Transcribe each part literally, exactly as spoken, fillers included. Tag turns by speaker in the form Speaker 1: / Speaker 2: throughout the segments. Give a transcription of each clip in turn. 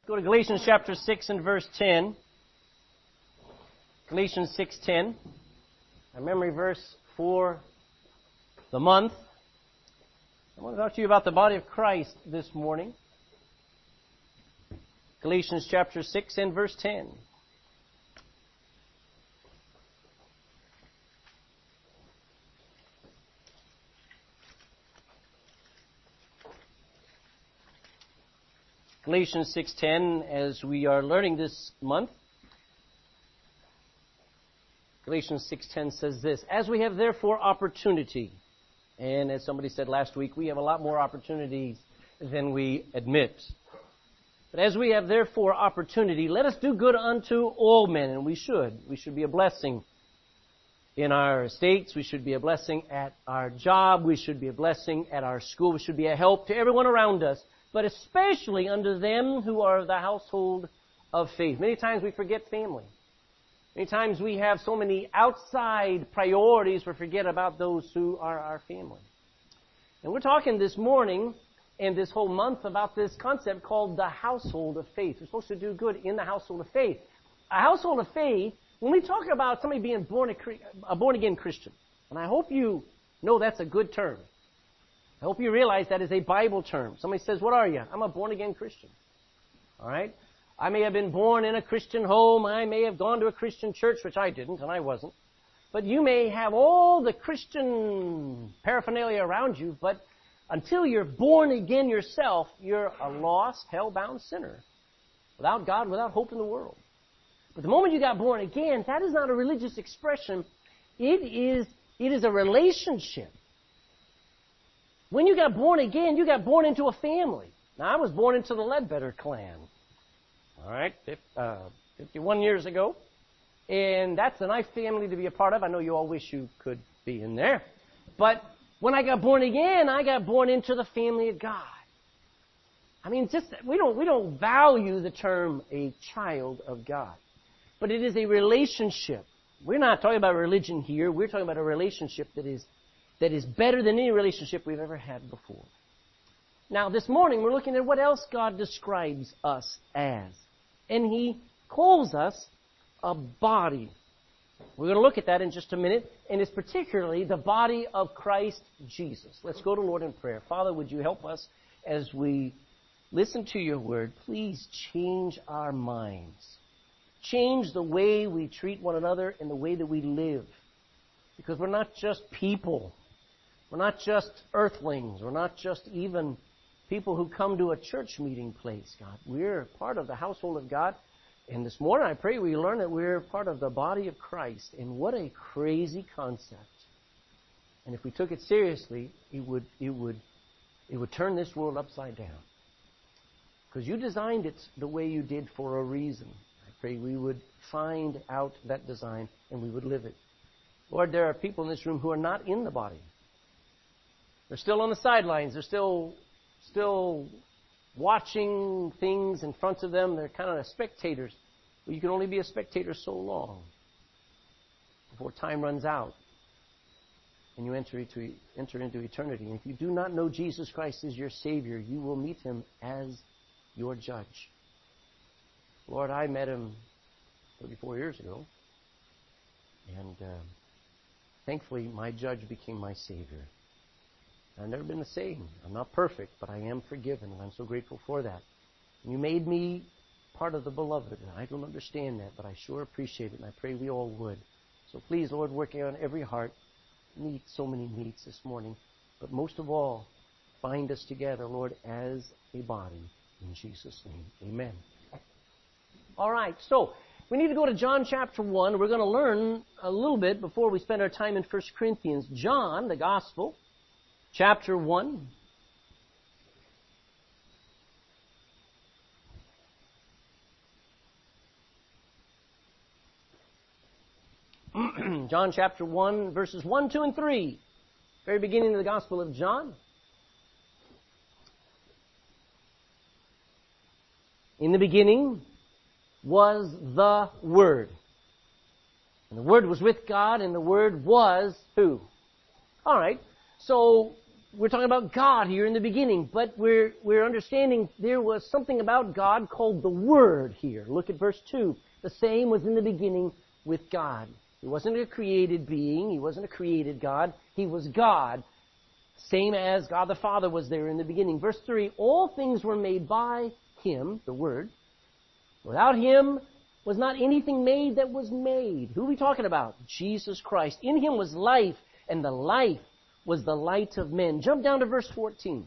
Speaker 1: Go to Galatians chapter six and verse ten. Galatians six ten. Our memory verse for the month. I want to talk to you about the body of Christ this morning. Galatians chapter six and verse ten. Galatians six ten, as we are learning this month. Galatians six ten says this, as we have therefore opportunity, and as somebody said last week, we have a lot more opportunities than we admit. But as we have therefore opportunity, let us do good unto all men, and we should. We should be a blessing in our estates. We should be a blessing at our job. We should be a blessing at our school. We should be a help to everyone around us, but especially unto them who are the household of faith. Many times we forget family. Many times we have so many outside priorities we forget about those who are our family. And we're talking this morning and this whole month about this concept called the household of faith. We're supposed to do good in the household of faith. A household of faith, when we talk about somebody being born a, a born-again Christian, and I hope you know that's a good term. I hope you realize that is a Bible term. Somebody says, what are you? I'm a born-again Christian. All right? I may have been born in a Christian home. I may have gone to a Christian church, which I didn't, and I wasn't. But you may have all the Christian paraphernalia around you, but until you're born again yourself, you're a lost, hell-bound sinner. Without God, without hope in the world. But the moment you got born again, that is not a religious expression. It is, it is a relationship. When you got born again, you got born into a family. Now, I was born into the Ledbetter clan. All right, uh, fifty-one years ago. And that's a nice family to be a part of. I know you all wish you could be in there. But when I got born again, I got born into the family of God. I mean, just we don't we don't value the term a child of God. But it is a relationship. We're not talking about religion here. We're talking about a relationship that is that is better than any relationship we've ever had before. Now, this morning, we're looking at what else God describes us as. And He calls us a body. We're going to look at that in just a minute. And it's particularly the body of Christ Jesus. Let's go to Lord in prayer. Father, would you help us as we listen to your word? Please change our minds. Change the way we treat one another and the way that we live. Because we're not just people. We're not just earthlings. We're not just even people who come to a church meeting place, God. We're part of the household of God. And this morning I pray we learn that we're part of the body of Christ. And what a crazy concept. And if we took it seriously, it would, it would, it would turn this world upside down. Because you designed it the way you did for a reason. I pray we would find out that design and we would live it. Lord, there are people in this room who are not in the body. They're still on the sidelines. They're still still watching things in front of them. They're kind of spectators. But you can only be a spectator so long before time runs out and you enter into, enter into eternity. And if you do not know Jesus Christ as your Savior, you will meet Him as your judge. Lord, I met Him thirty-four years ago. And uh, thankfully, my judge became my Savior. I've never been the same. I'm not perfect, but I am forgiven, and I'm so grateful for that. You made me part of the beloved. I don't understand that, but I sure appreciate it, and I pray we all would. So please, Lord, working on every heart, meet so many needs this morning. But most of all, bind us together, Lord, as a body. In Jesus' name, amen. All right, so we need to go to John chapter one. We're going to learn a little bit before we spend our time in First Corinthians. John, the Gospel, chapter one. John chapter one, verses one, two, and three. Very beginning of the Gospel of John. In the beginning was the Word. And the Word was with God, and the Word was who? All right. So we're talking about God here in the beginning, but we're, we're understanding there was something about God called the Word here. Look at verse two. The same was in the beginning with God. He wasn't a created being. He wasn't a created God. He was God, same as God the Father was there in the beginning. Verse three, all things were made by Him, the Word. Without Him was not anything made that was made. Who are we talking about? Jesus Christ. In Him was life, and the life was the light of men. Jump down to verse fourteen.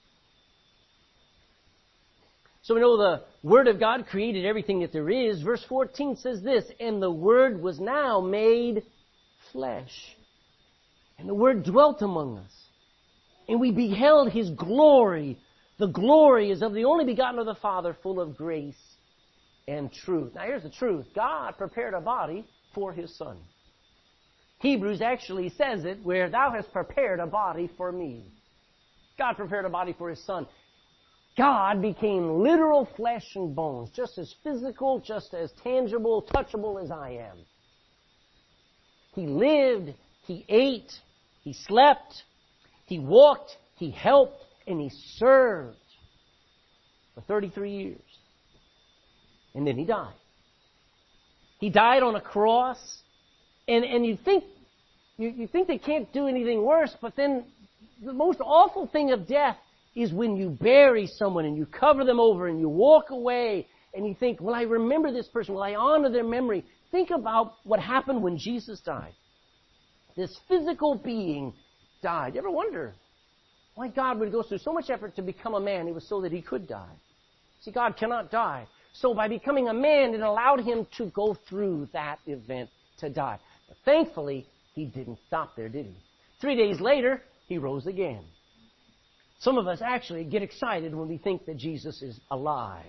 Speaker 1: So we know the Word of God created everything that there is. Verse fourteen says this, and the Word was now made flesh. And the Word dwelt among us. And we beheld His glory. The glory is of the only begotten of the Father, full of grace and truth. Now here's the truth. God prepared a body for His Son. Hebrews actually says it where thou hast prepared a body for me. God prepared a body for His Son. God became literal flesh and bones, just as physical, just as tangible, touchable as I am. He lived, He ate, He slept, He walked, He helped, and He served for thirty-three years. And then He died. He died on a cross. And, and you think, you, you think they can't do anything worse, but then the most awful thing of death is when you bury someone and you cover them over and you walk away and you think, will I remember this person? Will I honor their memory? Think about what happened when Jesus died. This physical being died. You ever wonder why God would go through so much effort to become a man? It was so that He could die. See, God cannot die. So by becoming a man, it allowed Him to go through that event to die. But thankfully, He didn't stop there, did He? Three days later, He rose again. Some of us actually get excited when we think that Jesus is alive.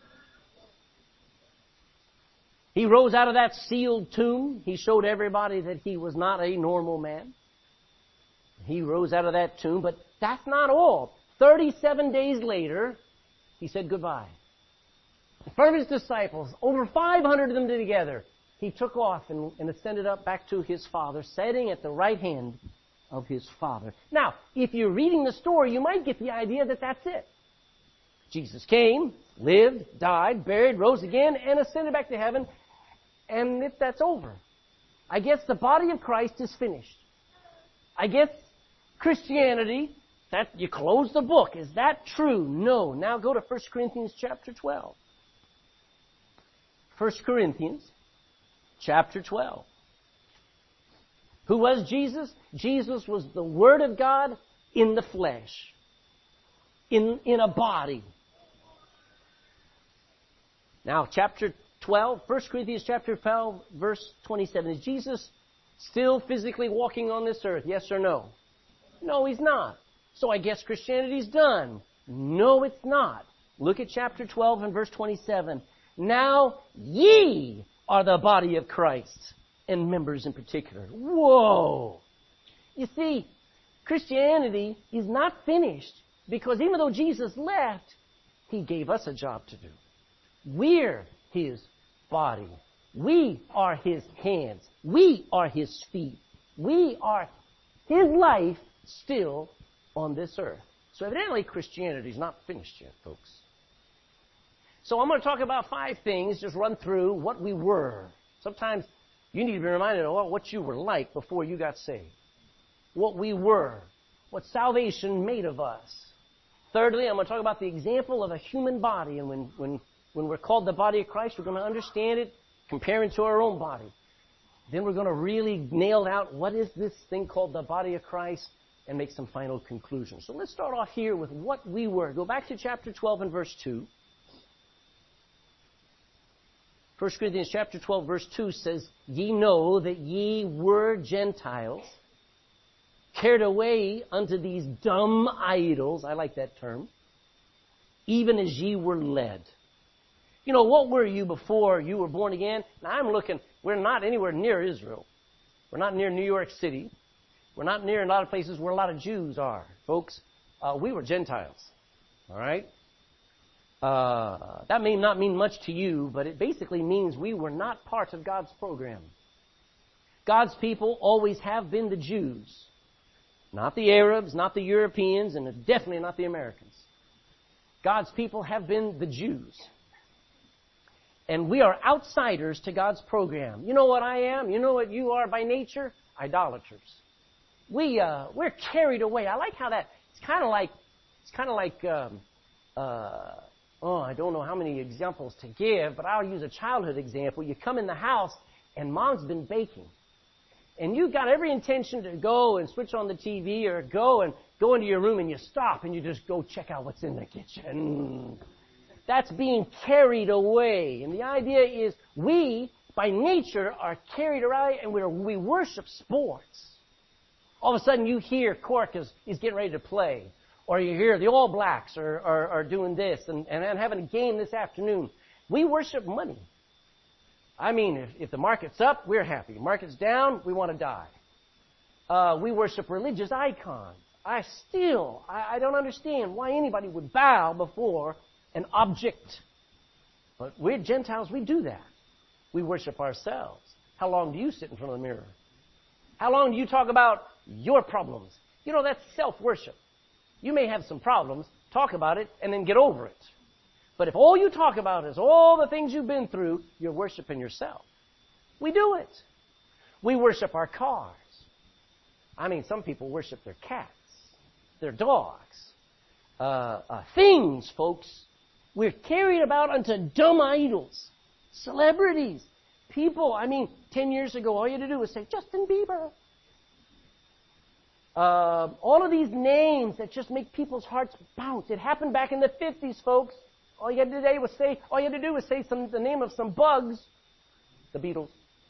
Speaker 1: He rose out of that sealed tomb. He showed everybody that He was not a normal man. He rose out of that tomb, but that's not all. thirty-seven days later, He said goodbye. In front of His disciples, over five hundred of them together, He took off and, and ascended up back to His Father, sitting at the right hand of His Father. Now, if you're reading the story, you might get the idea that that's it. Jesus came, lived, died, buried, rose again, and ascended back to heaven, and if that's over, I guess the body of Christ is finished. I guess Christianity, that you close the book. Is that true? No. Now go to First Corinthians chapter twelve. First Corinthians chapter twelve. Who was Jesus? Jesus was the Word of God in the flesh, in, in a body. Now, chapter twelve, First Corinthians chapter twelve, verse twenty-seven. Is Jesus still physically walking on this earth? Yes or no? No, He's not. So I guess Christianity's done. No, it's not. Look at chapter twelve and verse twenty-seven. Now ye are the body of Christ, and members in particular. Whoa! You see, Christianity is not finished because even though Jesus left, He gave us a job to do. We're His body. We are His hands. We are His feet. We are His life still on this earth. So evidently Christianity is not finished yet, folks. So I'm going to talk about five things, just run through what we were. Sometimes you need to be reminded of what you were like before you got saved. What we were. What salvation made of us. Thirdly, I'm going to talk about the example of a human body. And when, when, when we're called the body of Christ, we're going to understand it, compare it to our own body. Then we're going to really nail out what is this thing called the body of Christ and make some final conclusions. So let's start off here with what we were. Go back to chapter twelve and verse two. First Corinthians chapter twelve, verse two says, Ye know that ye were Gentiles, carried away unto these dumb idols, I like that term, even as ye were led. You know, what were you before you were born again? Now I'm looking, we're not anywhere near Israel. We're not near New York City. We're not near a lot of places where a lot of Jews are, folks. Uh, we were Gentiles, all right? Uh, that may not mean much to you, but it basically means we were not part of God's program. God's people always have been the Jews. Not the Arabs, not the Europeans, and definitely not the Americans. God's people have been the Jews. And we are outsiders to God's program. You know what I am? You know what you are by nature? Idolaters. We, uh, we're carried away. I like how that, it's kind of like, it's kind of like, um, uh, oh, I don't know how many examples to give, but I'll use a childhood example. You come in the house and mom's been baking. And you've got every intention to go and switch on the T V or go and go into your room and you stop and you just go check out what's in the kitchen. That's being carried away. And the idea is we, by nature, are carried away and we're, we worship sports. All of a sudden you hear Cork is, is getting ready to play. Or you hear the All Blacks are, are, are doing this and, and having a game this afternoon. We worship money. I mean, if, if the market's up, we're happy. Market's down, we want to die. Uh, we worship religious icons. I still, I, I don't understand why anybody would bow before an object. But we're Gentiles, we do that. We worship ourselves. How long do you sit in front of the mirror? How long do you talk about your problems? You know, that's self-worship. You may have some problems, talk about it, and then get over it. But if all you talk about is all the things you've been through, you're worshiping yourself. We do it. We worship our cars. I mean, some people worship their cats, their dogs, uh, uh, things, folks. We're carried about unto dumb idols, celebrities, people. I mean, ten years ago, all you had to do was say, Justin Bieber. Uh, all of these names that just make people's hearts bounce. It happened back in the fifties, folks. All you had to do was say, all you had to do was say some, the name of some bugs, the Beatles.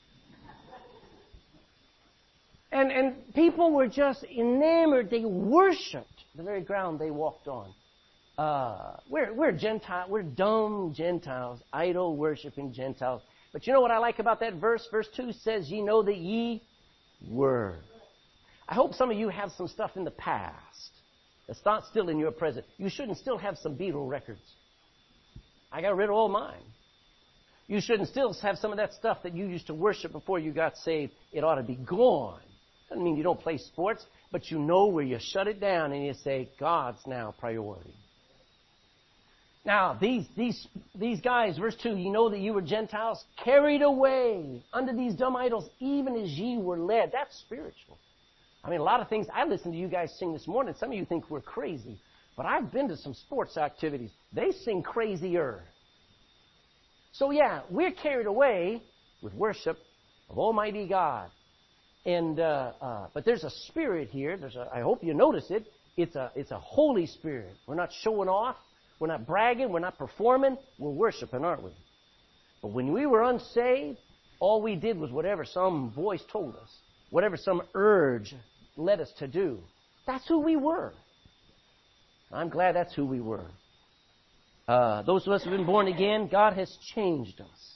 Speaker 1: And, and people were just enamored. They worshipped the very ground they walked on. Uh, we're, we're Gentiles. We're dumb Gentiles, idol-worshiping Gentiles. But you know what I like about that verse? Verse two says, ye know that ye were. I hope some of you have some stuff in the past that's not still in your present. You shouldn't still have some Beatle records. I got rid of all mine. You shouldn't still have some of that stuff that you used to worship before you got saved. It ought to be gone. Doesn't mean you don't play sports, but you know where you shut it down and you say, God's now priority. Now, these these these guys, verse two, you know that you were Gentiles, carried away under these dumb idols, even as ye were led. That's spiritual. I mean, a lot of things, I listened to you guys sing this morning. Some of you think we're crazy. But I've been to some sports activities. They sing crazier. So yeah, we're carried away with worship of Almighty God. And uh, uh, but there's a spirit here. There's a, I hope you notice it. It's a it's a Holy Spirit. We're not showing off. We're not bragging. We're not performing. We're worshiping, aren't we? But when we were unsaved, all we did was whatever some voice told us, whatever some urge led us to do. That's who we were. I'm glad that's who we were. Uh, those of us who have been born again, God has changed us.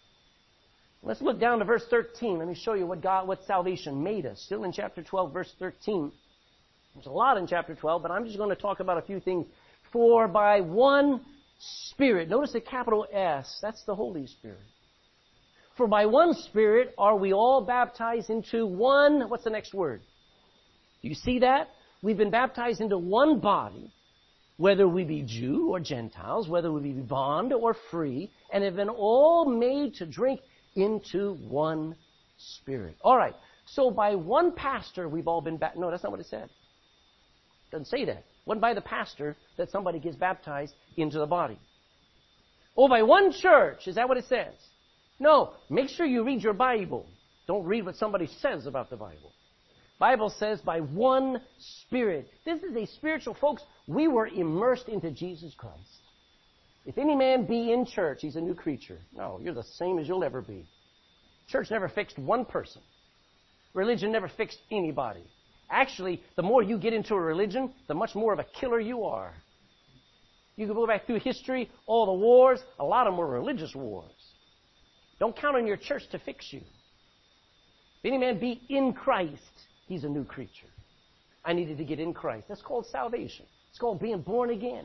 Speaker 1: Let's look down to verse thirteen. Let me show you what God, what salvation made us. Still in chapter twelve, verse thirteen. There's a lot in chapter twelve, but I'm just going to talk about a few things. For by one Spirit, notice the capital S, that's the Holy Spirit. For by one Spirit are we all baptized into one, what's the next word? Do you see that? We've been baptized into one body, whether we be Jew or Gentiles, whether we be bond or free, and have been all made to drink into one Spirit. All right, so by one pastor we've all been baptized. No, that's not what it said. It doesn't say that. It wasn't by the pastor that somebody gets baptized into the body. Oh, by one church. Is that what it says? No, make sure you read your Bible. Don't read what somebody says about the Bible. Bible says by one Spirit. This is a spiritual, folks. We were immersed into Jesus Christ. If any man be in church, he's a new creature. No, you're the same as you'll ever be. Church never fixed one person. Religion never fixed anybody. Actually, the more you get into a religion, the much more of a killer you are. You can go back through history, all the wars, a lot of them were religious wars. Don't count on your church to fix you. If any man be in Christ, he's a new creature. I needed to get in Christ. That's called salvation. It's called being born again.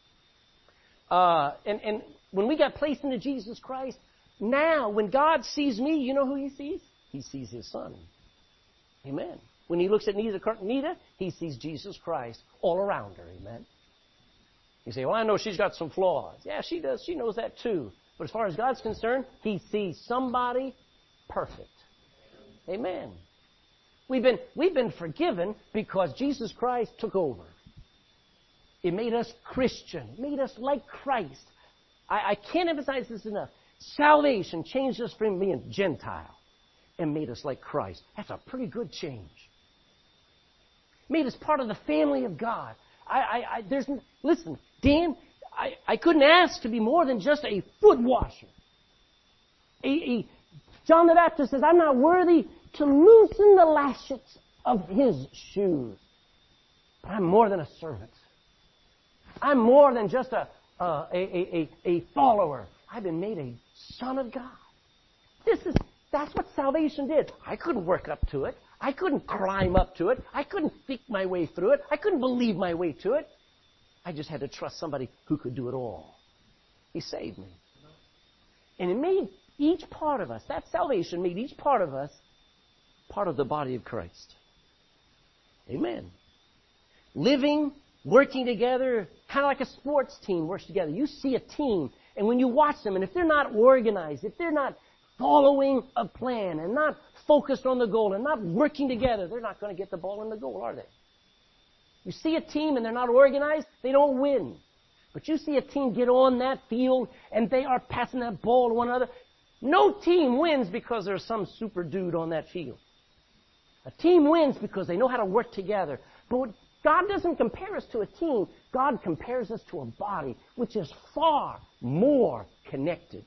Speaker 1: Uh, and, and when we got placed into Jesus Christ, now when God sees me, you know who he sees? He sees his Son. Amen. When he looks at Nita, he sees Jesus Christ all around her. Amen. You say, well, I know she's got some flaws. Yeah, she does. She knows that too. But as far as God's concerned, he sees somebody perfect. Amen. We've been, we've been forgiven because Jesus Christ took over. It made us Christian. It made us like Christ. I, I can't emphasize this enough. Salvation changed us from being Gentile and made us like Christ. That's a pretty good change. Made us part of the family of God. I, I, I there's, listen, Dan, I, I couldn't ask to be more than just a foot washer. A, a, John the Baptist says, I'm not worthy to loosen the latchets of his shoes. But I'm more than a servant. I'm more than just a, uh, a, a, a, a follower. I've been made a son of God. This is, that's what salvation did. I couldn't work up to it. I couldn't climb up to it. I couldn't think my way through it. I couldn't believe my way to it. I just had to trust somebody who could do it all. He saved me. And it made each part of us, that salvation made each part of us part of the body of Christ. Amen. Living, working together, kind of like a sports team works together. You see a team, and when you watch them, and if they're not organized, if they're not following a plan and not focused on the goal and not working together, they're not going to get the ball in the goal, are they? You see a team and they're not organized, they don't win. But you see a team get on that field and they are passing that ball to one another. No team wins because there's some super dude on that field. A team wins because they know how to work together. But God doesn't compare us to a team. God compares us to a body which is far more connected.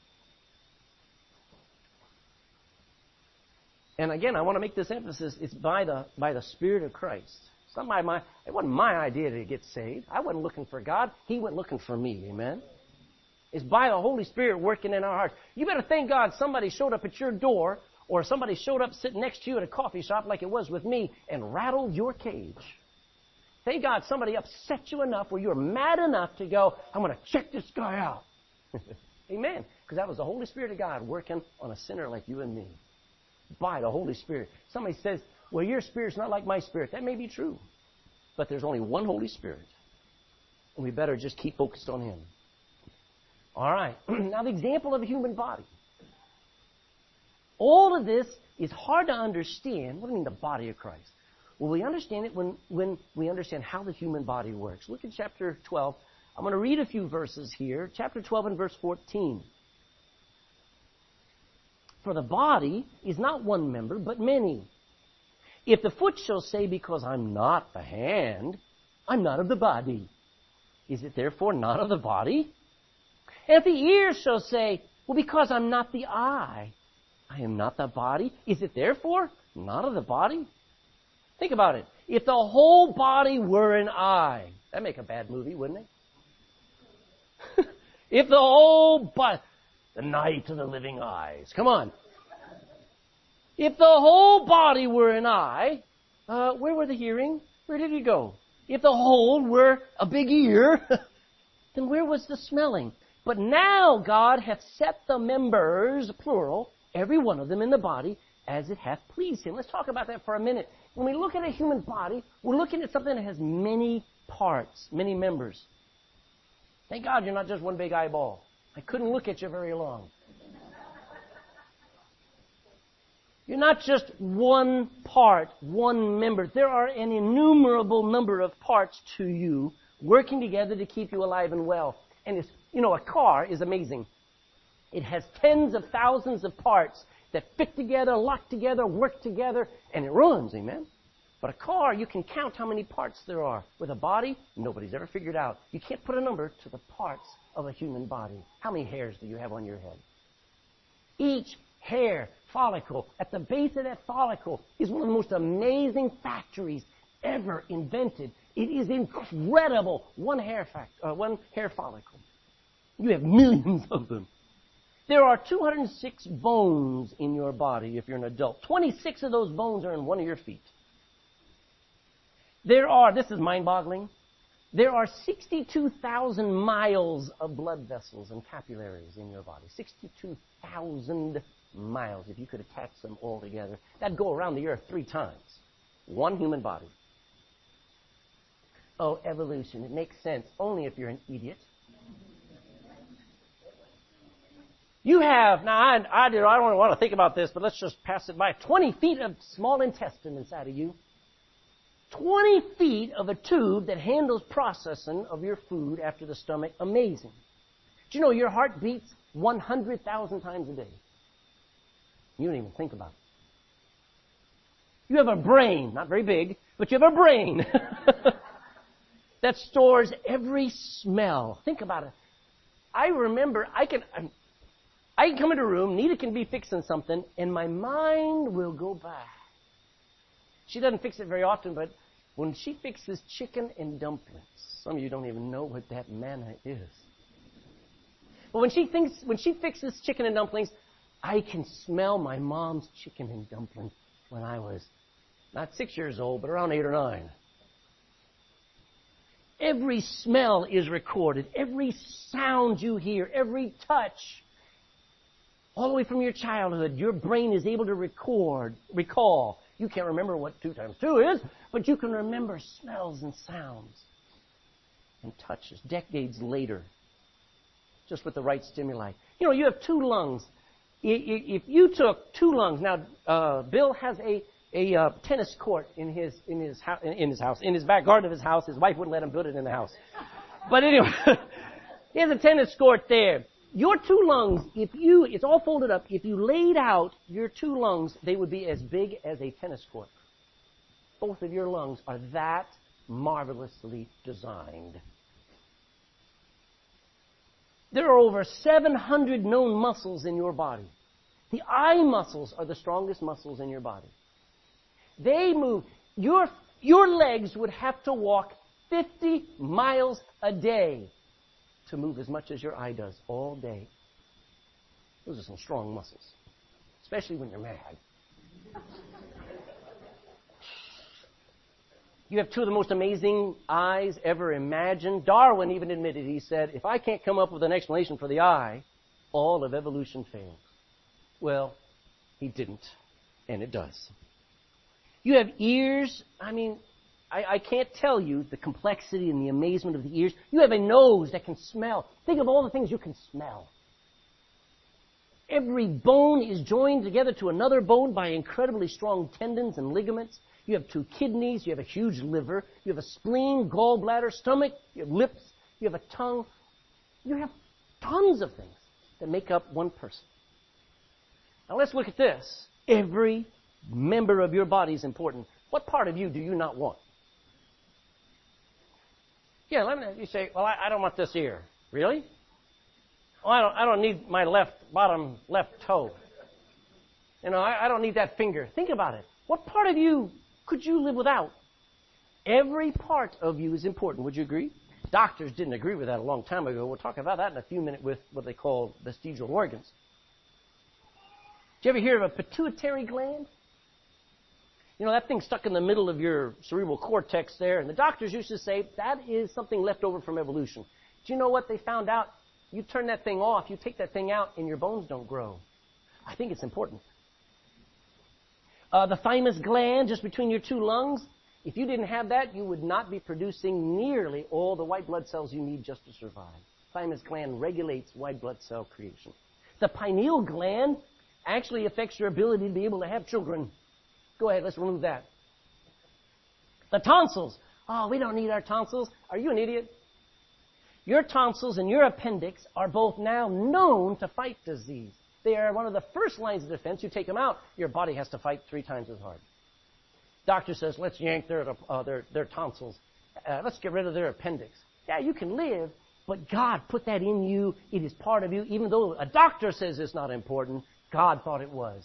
Speaker 1: And again, I want to make this emphasis. It's by the by the Spirit of Christ. It's not my, my, it wasn't my idea to get saved. I wasn't looking for God. He went looking for me. Amen? It's by the Holy Spirit working in our hearts. You better thank God somebody showed up at your door or somebody showed up sitting next to you at a coffee shop like it was with me and rattled your cage. Thank God somebody upset you enough where you were mad enough to go, I'm going to check this guy out. Amen? Because that was the Holy Spirit of God working on a sinner like you and me. By the Holy Spirit. Somebody says, well, your spirit's not like my spirit. That may be true. But there's only one Holy Spirit. And we better just keep focused on Him. All right. Now the example of a human body. All of this is hard to understand. What do you mean the body of Christ? Well, we understand it when, when we understand how the human body works. Look at chapter twelve. I'm going to read a few verses here. Chapter twelve and verse fourteen. For the body is not one member, but many. If the foot shall say, because I'm not the hand, I'm not of the body, is it therefore not of the body? And if the ear shall say, well, because I'm not the eye, I am not the body, is it therefore not of the body? Think about it. If the whole body were an eye, that'd make a bad movie, wouldn't it? If the whole body... The night of the living eyes. Come on. If the whole body were an eye, uh, where were the hearing? Where did it go? If the whole were a big ear, then where was the smelling? But now God hath set the members, plural, every one of them in the body, as it hath pleased Him. Let's talk about that for a minute. When we look at a human body, we're looking at something that has many parts, many members. Thank God you're not just one big eyeball. I couldn't look at you very long. You're not just one part, one member. There are an innumerable number of parts to you working together to keep you alive and well. And it's, you know, a car is amazing. It has tens of thousands of parts that fit together, lock together, work together, and it runs, amen? But a car, you can count how many parts there are. With a body, nobody's ever figured out. You can't put a number to the parts of a human body. How many hairs do you have on your head? Each hair follicle, at the base of that follicle, is one of the most amazing factories ever invented. It is incredible. One hair fact, uh, one hair follicle. You have millions of them. There are two hundred six bones in your body if you're an adult. twenty-six of those bones are in one of your feet. There are, this is mind-boggling, there are sixty-two thousand miles of blood vessels and capillaries in your body. sixty-two thousand miles, if you could attach them all together. That'd go around the earth three times. One human body. Oh, evolution. It makes sense only if you're an idiot. You have, now I, I, do, I don't want to think about this, but let's just pass it by. twenty feet of small intestine inside of you. twenty feet of a tube that handles processing of your food after the stomach. Amazing. Do you know your heart beats one hundred thousand times a day? You don't even think about it. You have a brain, not very big, but you have a brain that stores every smell. Think about it. I remember, I can, I can come into a room, Nita can be fixing something, and my mind will go back. She doesn't fix it very often, but when she fixes chicken and dumplings, some of you don't even know what that manna is. But when she thinks, when she fixes chicken and dumplings, I can smell my mom's chicken and dumplings when I was not six years old, but around eight or nine. Every smell is recorded. Every sound you hear, every touch, all the way from your childhood, your brain is able to record, recall. You can't remember what two times two is, but you can remember smells and sounds and touches decades later, just with the right stimuli. You know, you have two lungs. If you took two lungs, now uh, Bill has a a uh, tennis court in his in his house in his house in his back garden of his house. His wife wouldn't let him build it in the house, but anyway, he has a tennis court there. Your two lungs, if you, it's all folded up. If you laid out your two lungs, they would be as big as a tennis court. Both of your lungs are that marvelously designed. There are over seven hundred known muscles in your body. The eye muscles are the strongest muscles in your body. They move. Your, your legs would have to walk fifty miles a day to move as much as your eye does all day. Those are some strong muscles, especially when you're mad. You have two of the most amazing eyes ever imagined. Darwin even admitted, he said, if I can't come up with an explanation for the eye, all of evolution fails. Well, he didn't, and it does. You have ears. I mean, I, I can't tell you the complexity and the amazement of the ears. You have a nose that can smell. Think of all the things you can smell. Every bone is joined together to another bone by incredibly strong tendons and ligaments. You have two kidneys. You have a huge liver. You have a spleen, gallbladder, stomach. You have lips. You have a tongue. You have tons of things that make up one person. Now let's look at this. Every member of your body is important. What part of you do you not want? Yeah, let me, you say, well, I, I don't want this ear. Really? Oh, I don't, I don't need my left, bottom left toe. You know, I, I don't need that finger. Think about it. What part of you could you live without? Every part of you is important. Would you agree? Doctors didn't agree with that a long time ago. We'll talk about that in a few minutes with what they call vestigial organs. Did you ever hear of a pituitary gland? You know, that thing stuck in the middle of your cerebral cortex there, and the doctors used to say that is something left over from evolution. Do you know what they found out? You turn that thing off, you take that thing out, and your bones don't grow. I think it's important. Uh, the thymus gland just between your two lungs, if you didn't have that, you would not be producing nearly all the white blood cells you need just to survive. Thymus gland regulates white blood cell creation. The pineal gland actually affects your ability to be able to have children. Go ahead, let's remove that. The tonsils. Oh, we don't need our tonsils. Are you an idiot? Your tonsils and your appendix are both now known to fight disease. They are one of the first lines of defense. You take them out, your body has to fight three times as hard. Doctor says, let's yank their, uh, their, their tonsils. Uh, let's get rid of their appendix. Yeah, you can live, but God put that in you. It is part of you. Even though a doctor says it's not important, God thought it was.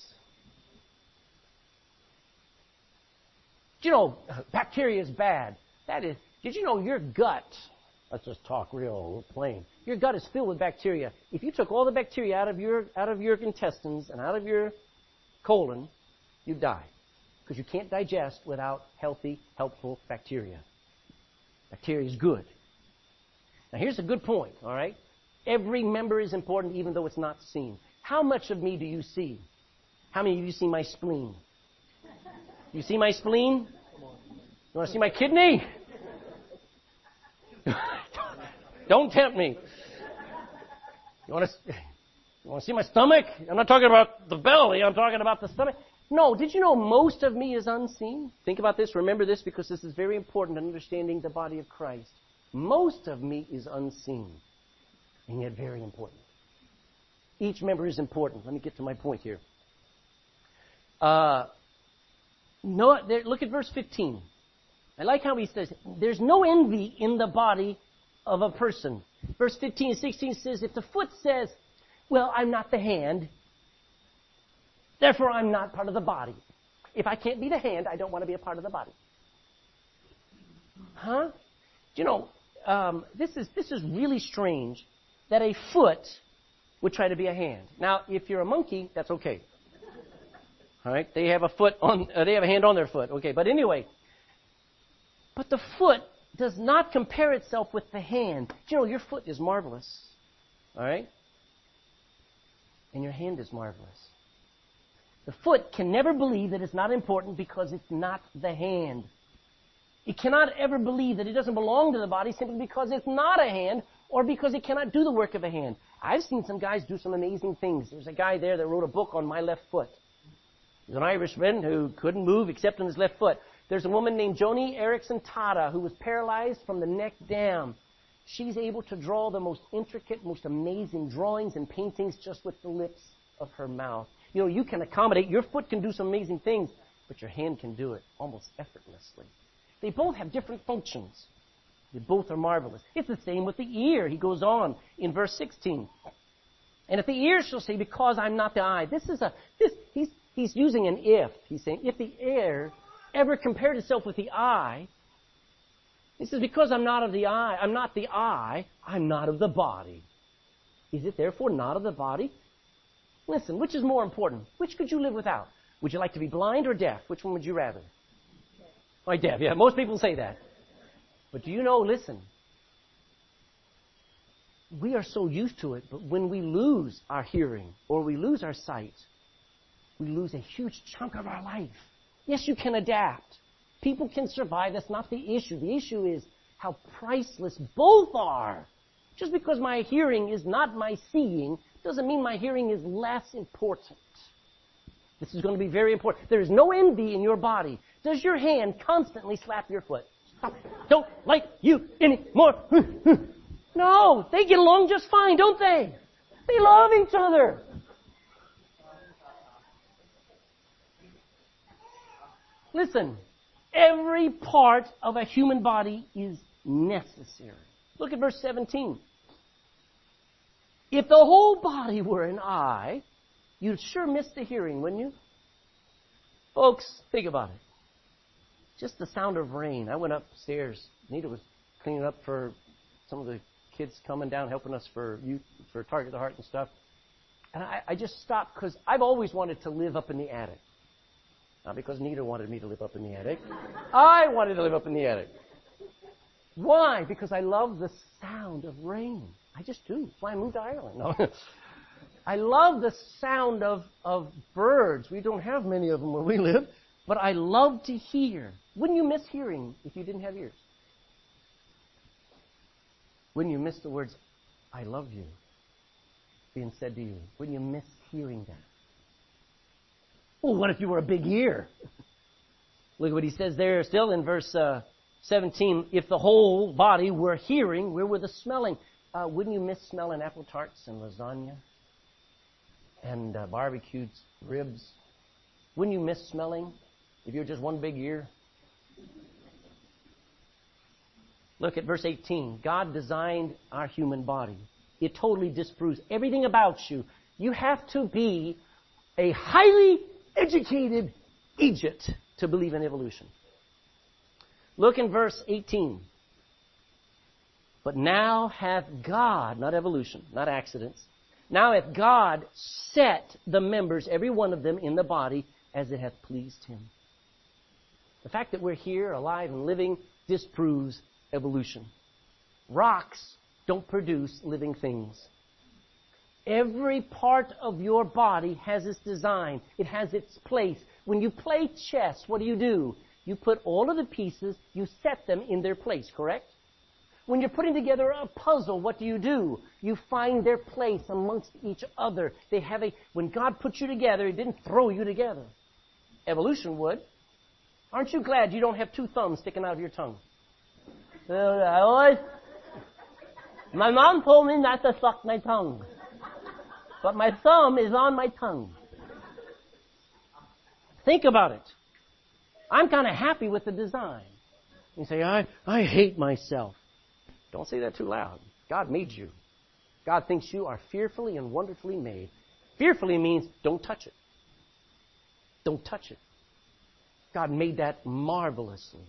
Speaker 1: You know, bacteria is bad. That is, did you know your gut, let's just talk real plain, your gut is filled with bacteria. If you took all the bacteria out of your out of your intestines and out of your colon, you'd die. Because you can't digest without healthy, helpful bacteria. Bacteria is good. Now here's a good point, all right? Every member is important even though it's not seen. How much of me do you see? How many of you see my spleen? You see my spleen? You want to see my kidney? Don't tempt me. You want to, you want to see my stomach? I'm not talking about the belly. I'm talking about the stomach. No, did you know most of me is unseen? Think about this. Remember this because this is very important in understanding the body of Christ. Most of me is unseen, and yet very important. Each member is important. Let me get to my point here. Uh, no, there, look at verse fifteen. I like how he says, there's no envy in the body of a person. Verse fifteen and sixteen says, if the foot says, well, I'm not the hand, therefore I'm not part of the body. If I can't be the hand, I don't want to be a part of the body. Huh? You know, um, this is this is really strange that a foot would try to be a hand. Now, if you're a monkey, that's okay. All right, they have a foot on, uh, they have a hand on their foot. Okay, but anyway, but the foot does not compare itself with the hand. You know, your foot is marvelous. All right, and your hand is marvelous. The foot can never believe that it's not important because it's not the hand. It cannot ever believe that it doesn't belong to the body simply because it's not a hand or because it cannot do the work of a hand. I've seen some guys do some amazing things. There's a guy there that wrote a book on my left foot. He's an Irishman who couldn't move except on his left foot. There's a woman named Joni Eareckson Tada who was paralyzed from the neck down. She's able to draw the most intricate, most amazing drawings and paintings just with the lips of her mouth. You know, you can accommodate, your foot can do some amazing things, but your hand can do it almost effortlessly. They both have different functions. They both are marvelous. It's the same with the ear. He goes on in verse sixteen. And if the ear shall say, because I'm not the eye, this is a, this, he's, he's using an if. He's saying, if the ear ever compared itself with the eye, he says, because I'm not of the eye, I'm not the eye, I'm not of the body. Is it therefore not of the body? Listen, which is more important? Which could you live without? Would you like to be blind or deaf? Which one would you rather? Why, deaf, yeah, most people say that. But do you know, listen, we are so used to it, but when we lose our hearing or we lose our sight, we lose a huge chunk of our life. Yes, you can adapt. People can survive. That's not the issue. The issue is how priceless both are. Just because my hearing is not my seeing doesn't mean my hearing is less important. This is going to be very important. There is no envy in your body. Does your hand constantly slap your foot? Stop. Don't like you anymore. No, they get along just fine, don't they? They love each other. Listen, every part of a human body is necessary. Look at verse seventeen. If the whole body were an eye, you'd sure miss the hearing, wouldn't you? Folks, think about it. Just the sound of rain. I went upstairs. Nita was cleaning up for some of the kids coming down, helping us for youth, for Target the Heart and stuff. And I, I just stopped because I've always wanted to live up in the attic. Not because Nita wanted me to live up in the attic. I wanted to live up in the attic. Why? Because I love the sound of rain. I just do. That's why I moved to Ireland. No. I love the sound of, of birds. We don't have many of them where we live, but I love to hear. Wouldn't you miss hearing if you didn't have ears? Wouldn't you miss the words, I love you, being said to you? Wouldn't you miss hearing that? Well, what if you were a big ear? Look at what he says there still in verse uh, seventeen. If the whole body were hearing, where were the smelling? Uh, wouldn't you miss smelling apple tarts and lasagna and uh, barbecued ribs? Wouldn't you miss smelling if you were just one big ear? Look at verse eighteen. God designed our human body. It totally disproves everything about you. You have to be a highly educated Egypt to believe in evolution. Look in verse eighteen. But now hath God, not evolution, not accidents, now hath God set the members, every one of them, in the body as it hath pleased him. The fact that we're here, alive and living, disproves evolution. Rocks don't produce living things. Every part of your body has its design. It has its place. When you play chess, what do you do? You put all of the pieces, you set them in their place, correct? When you're putting together a puzzle, what do you do? You find their place amongst each other. They have a, when God put you together, He didn't throw you together. Evolution would. Aren't you glad you don't have two thumbs sticking out of your tongue? Uh, I always, my mom told me not to suck my tongue. But my thumb is on my tongue. Think about it. I'm kind of happy with the design. You say, I, I hate myself. Don't say that too loud. God made you. God thinks you are fearfully and wonderfully made. Fearfully means don't touch it. Don't touch it. God made that marvelously.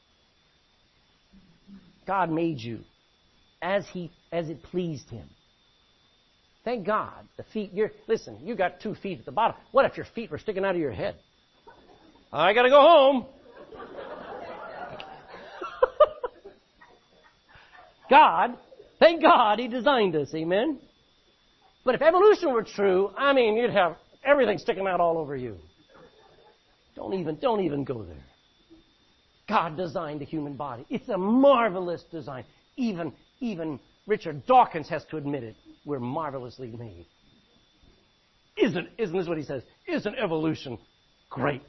Speaker 1: God made you as He, as it pleased Him. Thank God. The feet, you're, listen, you got two feet at the bottom. What if your feet were sticking out of your head? I gotta go home. God, thank God He designed us, amen? But if evolution were true, I mean, you'd have everything sticking out all over you. Don't even, don't even go there. God designed the human body. It's a marvelous design. Even, even Richard Dawkins has to admit it. We're marvelously made. Isn't, isn't this what he says? Isn't evolution great?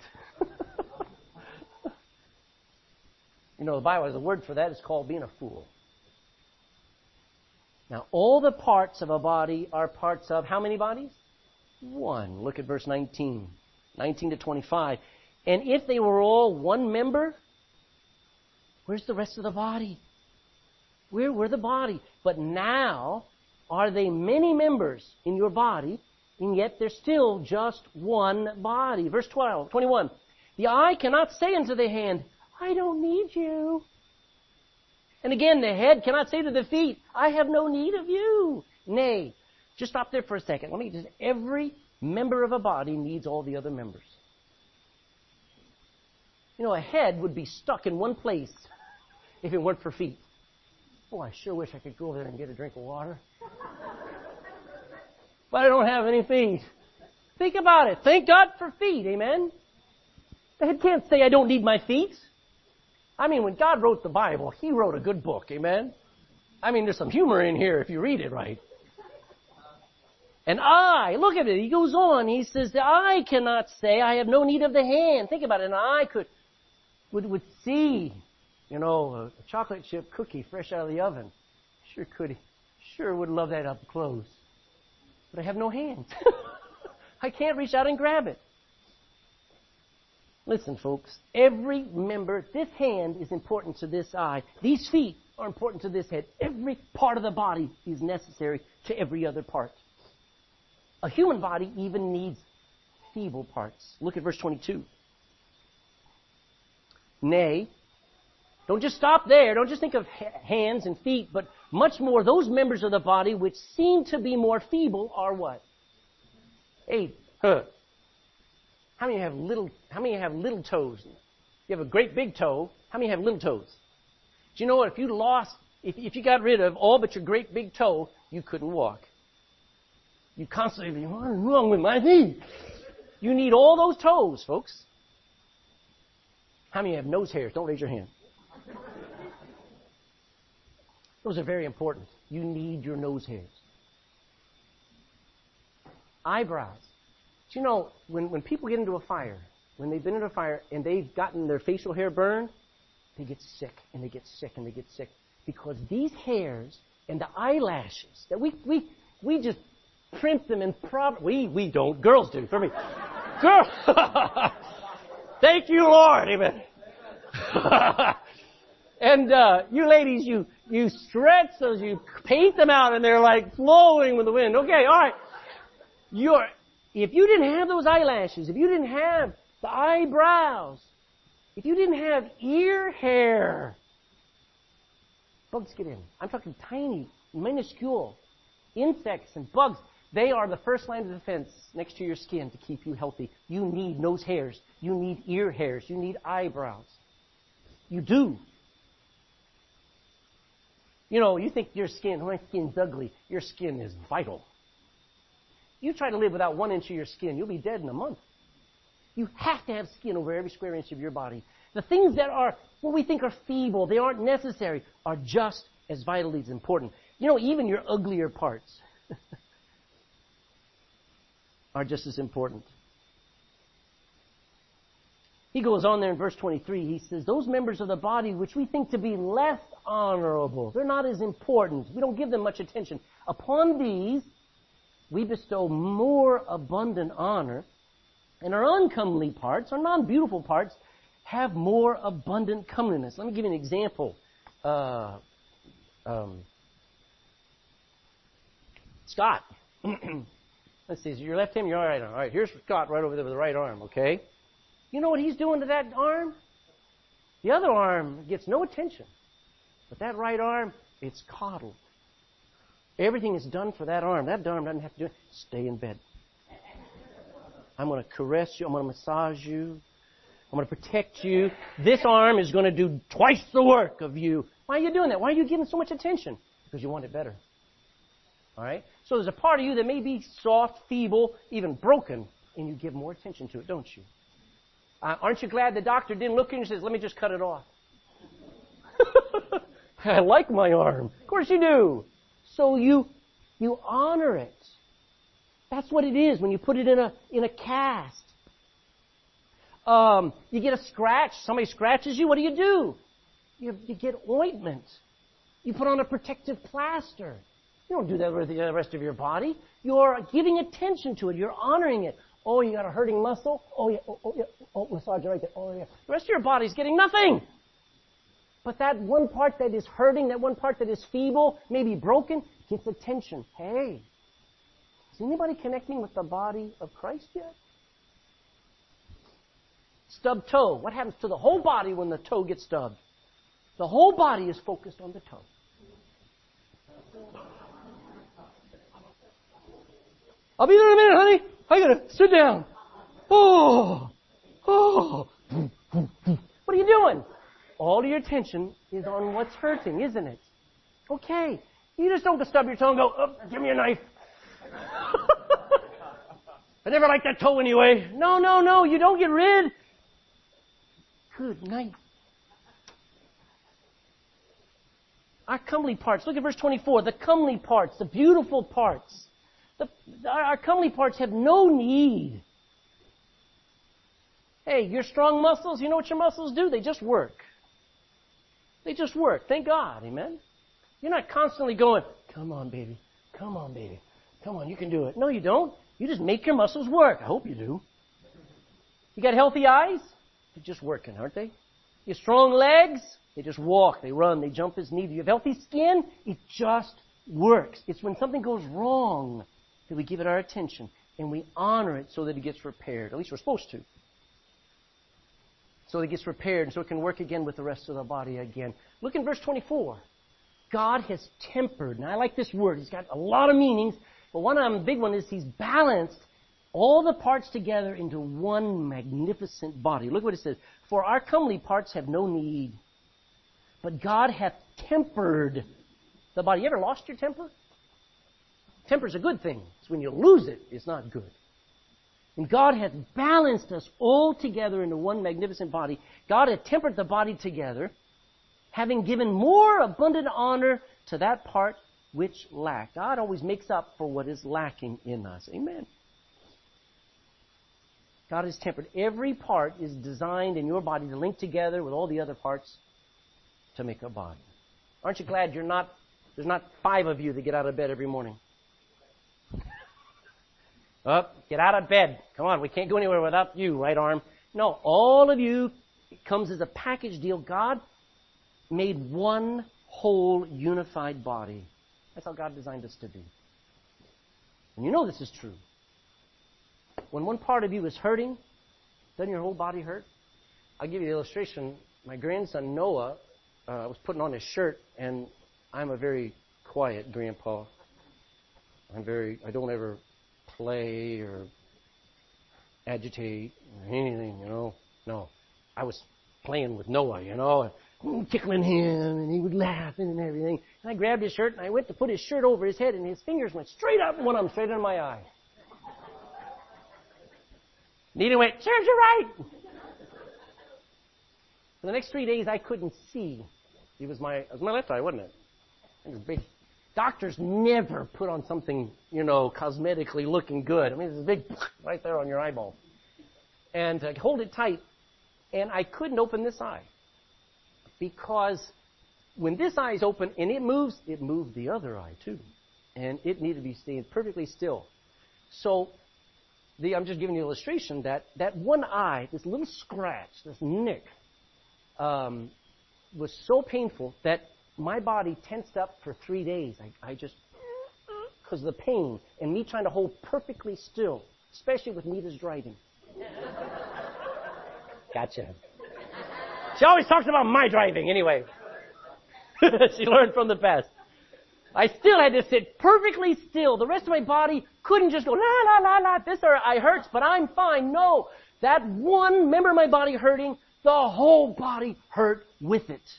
Speaker 1: You know, the Bible has a word for that. It's called being a fool. Now, all the parts of a body are parts of how many bodies? One. Look at verse nineteen. nineteen to twenty-five. And if they were all one member, where's the rest of the body? Where were the body? But now, are they many members in your body, and yet they're still just one body? Verse twelve, twenty-one. The eye cannot say unto the hand, I don't need you. And again, the head cannot say to the feet, I have no need of you. Nay, just stop there for a second. Let me just, every member of a body needs all the other members. You know, a head would be stuck in one place if it weren't for feet. Oh, I sure wish I could go over there and get a drink of water. But I don't have any feet. Think about it. Thank God for feet, amen? The head can't say, I don't need my feet. I mean, when God wrote the Bible, He wrote a good book, amen? I mean, there's some humor in here if you read it right. An eye, look at it. He goes on. He says, the eye cannot say, I have no need of the hand. Think about it. An eye could, would, would see, you know, a, a chocolate chip cookie fresh out of the oven. Sure could. Sure would love that up close. But I have no hands. I can't reach out and grab it. Listen, folks, every member, this hand is important to this eye. These feet are important to this head. Every part of the body is necessary to every other part. A human body even needs feeble parts. Look at verse twenty-two. Nay, don't just stop there. Don't just think of hands and feet, but much more those members of the body which seem to be more feeble are what? Hey, huh. How many have little, how many have little toes? You have a great big toe. How many have little toes? Do you know what? If you lost, if, if you got rid of all but your great big toe, you couldn't walk. You constantly be, what is wrong with my feet? You need all those toes, folks. How many have nose hairs? Don't raise your hand. Those are very important. You need your nose hairs. Eyebrows. Do you know, when, when people get into a fire, when they've been in a fire and they've gotten their facial hair burned, they get sick and they get sick and they get sick. Because these hairs and the eyelashes that we we we just print them in proper. We we don't. Girls do. For me, girl. Thank you, Lord. Amen. And uh, you ladies, you you stretch those, you paint them out, and they're like flowing with the wind. Okay, all right. You're if you didn't have those eyelashes, if you didn't have the eyebrows, if you didn't have ear hair, bugs get in. I'm talking tiny, minuscule insects and bugs. They are the first line of defense next to your skin to keep you healthy. You need nose hairs. You need ear hairs. You need eyebrows. You do. You know, you think your skin, my skin's ugly. Your skin is vital. You try to live without one inch of your skin, you'll be dead in a month. You have to have skin over every square inch of your body. The things that are, what we think are feeble, they aren't necessary, are just as vitally as important. You know, even your uglier parts are just as important. He goes on there in verse twenty-three. He says, those members of the body which we think to be less honorable, they're not as important. We don't give them much attention. Upon these, we bestow more abundant honor. And our uncomely parts, our non-beautiful parts, have more abundant comeliness. Let me give you an example. Uh, um, Scott. Let's see, is it your left hand, your right arm? All right, here's Scott right over there with the right arm, okay? You know what he's doing to that arm? The other arm gets no attention. But that right arm, it's coddled. Everything is done for that arm. That arm doesn't have to do it. Stay in bed. I'm going to caress you. I'm going to massage you. I'm going to protect you. This arm is going to do twice the work of you. Why are you doing that? Why are you giving so much attention? Because you want it better. All right? So there's a part of you that may be soft, feeble, even broken, and you give more attention to it, don't you? Uh, aren't you glad the doctor didn't look at you and says, let me just cut it off? I like my arm. Of course you do. So you you honor it. That's what it is when you put it in a in a cast. Um, you get a scratch. Somebody scratches you. What do you do? You, you get ointment. You put on a protective plaster. You don't do that with the rest of your body. You're giving attention to it. You're honoring it. Oh, you got a hurting muscle? Oh, yeah. Oh, oh, yeah. Oh, massage it right there. Oh, yeah. The rest of your body's getting nothing. But that one part that is hurting, that one part that is feeble, maybe broken, gets attention. Hey, is anybody connecting with the body of Christ yet? Stubbed toe. What happens to the whole body when the toe gets stubbed? The whole body is focused on the toe. I'll be there in a minute, honey. I gotta sit down. Oh, oh. What are you doing? All your attention is on what's hurting, isn't it? Okay. You just don't stub your toe and go, oh, give me a knife. I never liked that toe anyway. No, no, no. You don't get rid. Good night. Our comely parts. Look at verse twenty-four. The comely parts, the beautiful parts. The, our, our comely parts have no need. Hey, your strong muscles, you know what your muscles do? They just work. They just work. Thank God. Amen? You're not constantly going, come on, baby. Come on, baby. Come on, you can do it. No, you don't. You just make your muscles work. I hope you do. You got healthy eyes? They're just working, aren't they? You have strong legs? They just walk. They run. They jump as needed. You have healthy skin? It just works. It's when something goes wrong that we give it our attention and we honor it so that it gets repaired. At least we're supposed to. So that it gets repaired and so it can work again with the rest of the body again. Look in verse twenty-four. God has tempered. Now I like this word. He's got a lot of meanings. But one of them, big one, is He's balanced all the parts together into one magnificent body. Look what it says. For our comely parts have no need, but God hath tempered the body. You ever lost your temper? Temper's a good thing. It's when you lose it, it's not good. And God hath balanced us all together into one magnificent body. God hath tempered the body together, having given more abundant honor to that part which lacked. God always makes up for what is lacking in us. Amen. God has tempered. Every part is designed in your body to link together with all the other parts to make a body. Aren't you glad you're not, there's not five of you that get out of bed every morning? Up, oh, get out of bed. Come on, we can't go anywhere without you, right arm. No, all of you, it comes as a package deal. God made one whole unified body. That's how God designed us to be. And you know this is true. When one part of you is hurting, doesn't your whole body hurt? I'll give you the illustration. My grandson Noah uh, was putting on his shirt, and I'm a very quiet grandpa. I'm very, I don't ever play or agitate or anything, you know. No. I was playing with Noah, you know, and tickling him, and he would laugh and everything. And I grabbed his shirt, and I went to put his shirt over his head, and his fingers went straight up, and one of them straight in my eye. Needham went, serves you right. For the next three days, I couldn't see. It was my, it was my left eye, wasn't it? It was big. Doctors never put on something, you know, cosmetically looking good. I mean, it's a big right there on your eyeball. And uh, hold it tight. And I couldn't open this eye. Because when this eye is open and it moves, it moved the other eye too. And it needed to be staying perfectly still. So the, I'm just giving you an illustration that that one eye, this little scratch, this nick, um, was so painful that my body tensed up for three days. I, I just, because of the pain and me trying to hold perfectly still, especially with Nita's driving. Gotcha. She always talks about my driving anyway. She learned from the past. I still had to sit perfectly still. The rest of my body couldn't just go, la, la, la, la, this eye hurts, but I'm fine. No, that one member of my body hurting, the whole body hurt with it.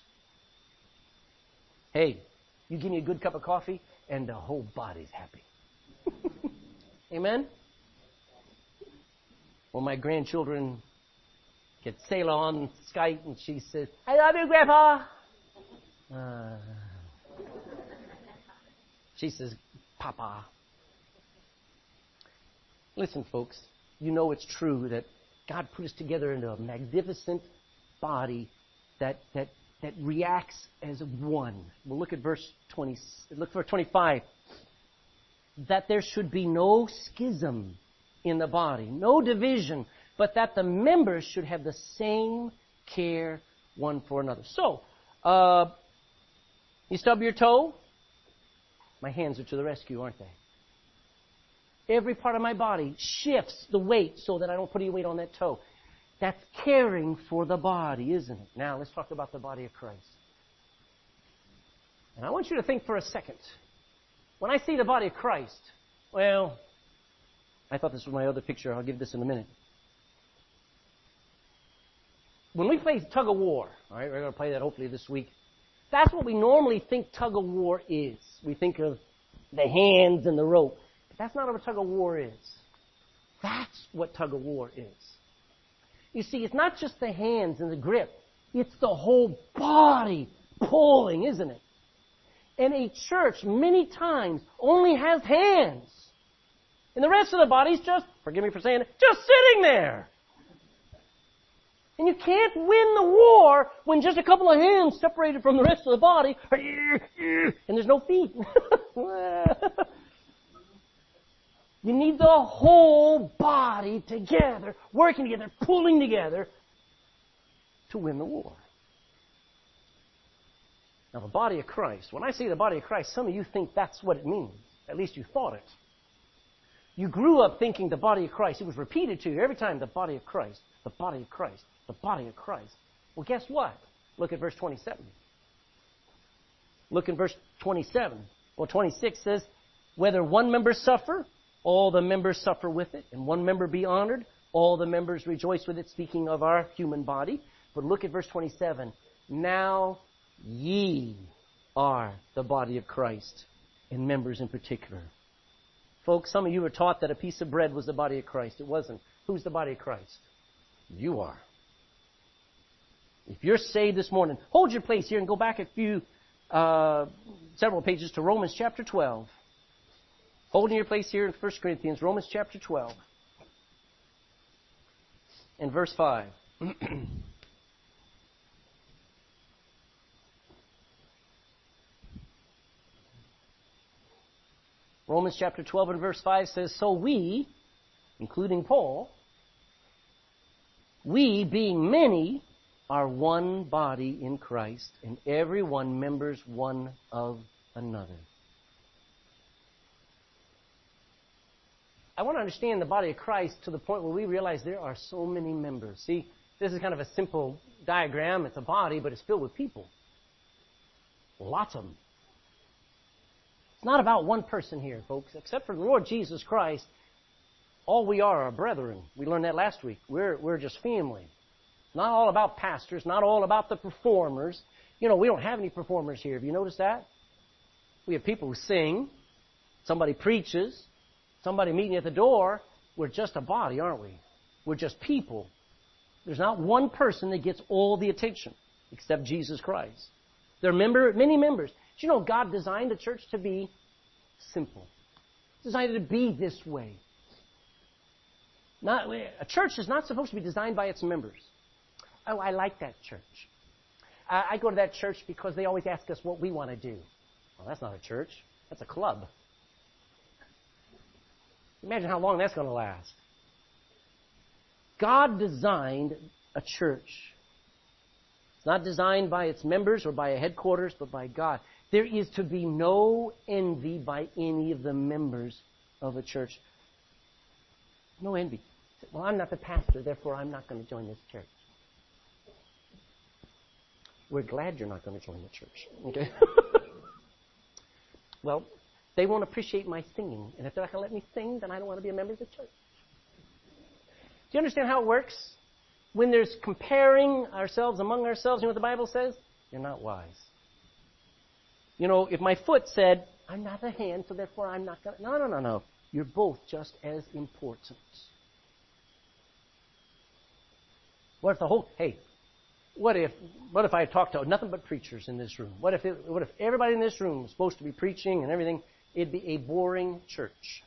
Speaker 1: Hey, you give me a good cup of coffee, and the whole body's happy. Amen? Well, my grandchildren get Selah on Skype, and she says, I love you, Grandpa. Uh, she says, Papa. Listen, folks, you know it's true that God put us together into a magnificent body that that that reacts as one. We'll look at verse twenty. Look for twenty-five. That there should be no schism in the body, no division, but that the members should have the same care one for another. So, uh, you stub your toe? My hands are to the rescue, aren't they? Every part of my body shifts the weight so that I don't put any weight on that toe. That's caring for the body, isn't it? Now, let's talk about the body of Christ. And I want you to think for a second. When I see the body of Christ, well, I thought this was my other picture. I'll give this in a minute. When we play tug of war, all right, we're going to play that hopefully this week. That's what we normally think tug of war is. We think of the hands and the rope. But that's not what tug of war is. That's what tug of war is. You see, it's not just the hands and the grip. It's the whole body pulling, isn't it? And a church, many times, only has hands. And the rest of the body's just, forgive me for saying it, just sitting there. And you can't win the war when just a couple of hands separated from the rest of the body, and there's no feet. You need the whole body together, working together, pulling together to win the war. Now, the body of Christ, when I say the body of Christ, some of you think that's what it means. At least you thought it. You grew up thinking the body of Christ. It was repeated to you every time, the body of Christ, the body of Christ, the body of Christ. Well, guess what? Look at verse twenty-seven. Look at verse twenty-seven. Well, twenty-six says, whether one member suffer, all the members suffer with it, and one member be honored, all the members rejoice with it, speaking of our human body. But look at verse twenty-seven. Now ye are the body of Christ, and members in particular. Folks, some of you were taught that a piece of bread was the body of Christ. It wasn't. Who's the body of Christ? You are. If you're saved this morning, hold your place here and go back a few, uh, several pages to Romans chapter twelve. Holding your place here in First Corinthians, Romans chapter twelve. And verse five. Romans chapter twelve and verse five says, so we, including Paul, we being many are one body in Christ, and every one members one of another. I want to understand the body of Christ to the point where we realize there are so many members. See, this is kind of a simple diagram. It's a body, but it's filled with people. Lots of them. It's not about one person here, folks. Except for the Lord Jesus Christ, all we are are brethren. We learned that last week. We're, we're just family. It's not all about pastors, not all about the performers. You know, we don't have any performers here. Have you noticed that? We have people who sing. Somebody preaches. Somebody meeting at the door. We're just a body, aren't we? We're just people. There's not one person that gets all the attention except Jesus Christ. There are member, many members. Do you know God designed the church to be simple? Designed it to be this way. Not, a church is not supposed to be designed by its members. Oh, I like that church. I, I go to that church because they always ask us what we want to do. Well, that's not a church. That's a club. Imagine how long that's going to last. God designed a church. It's not designed by its members or by a headquarters, but by God. There is to be no envy by any of the members of a church. No envy. Well, I'm not the pastor, therefore I'm not going to join this church. We're glad you're not going to join the church. Okay? Well, they won't appreciate my singing. And if they're not going to let me sing, then I don't want to be a member of the church. Do you understand how it works? When there's comparing ourselves among ourselves, you know what the Bible says? You're not wise. You know, if my foot said, I'm not a hand, so therefore I'm not going to... No, no, no, no. You're both just as important. What if the whole... Hey, what if what if I talked to nothing but preachers in this room? What if it, what if everybody in this room was supposed to be preaching and everything? It'd be a boring church.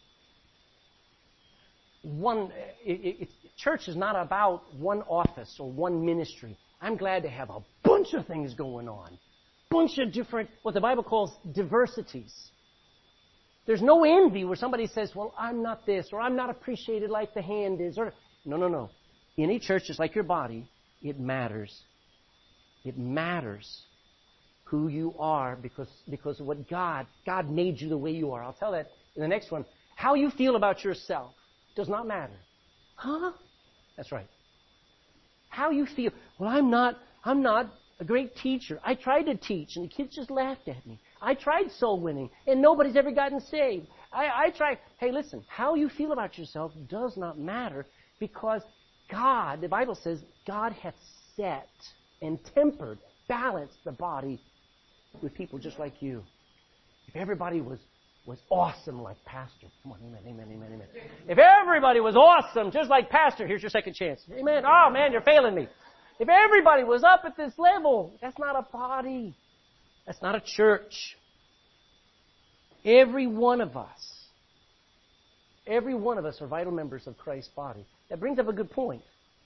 Speaker 1: One, it, it, it, church is not about one office or one ministry. I'm glad to have a bunch of things going on. Bunch of different, what the Bible calls diversities. There's no envy where somebody says, well, I'm not this, or I'm not appreciated like the hand is. Or No, no, no. In a church, just like your body, it matters. It matters who you are because, because of what God, God made you the way you are. I'll tell that in the next one. How you feel about yourself does not matter. Huh? That's right. How you feel. Well, I'm not, I'm not a great teacher. I tried to teach and the kids just laughed at me. I tried soul winning and nobody's ever gotten saved. I, I tried. Hey, listen, how you feel about yourself does not matter because God, the Bible says, God hath set and tempered, balanced the body with people just like you. If everybody was, was awesome like Pastor, come on, amen, amen, amen, amen. If everybody was awesome just like Pastor, here's your second chance. Amen. Oh, man, you're failing me. If everybody was up at this level, that's not a body. That's not a church. Every one of us, every one of us are vital members of Christ's body. That brings up a good point.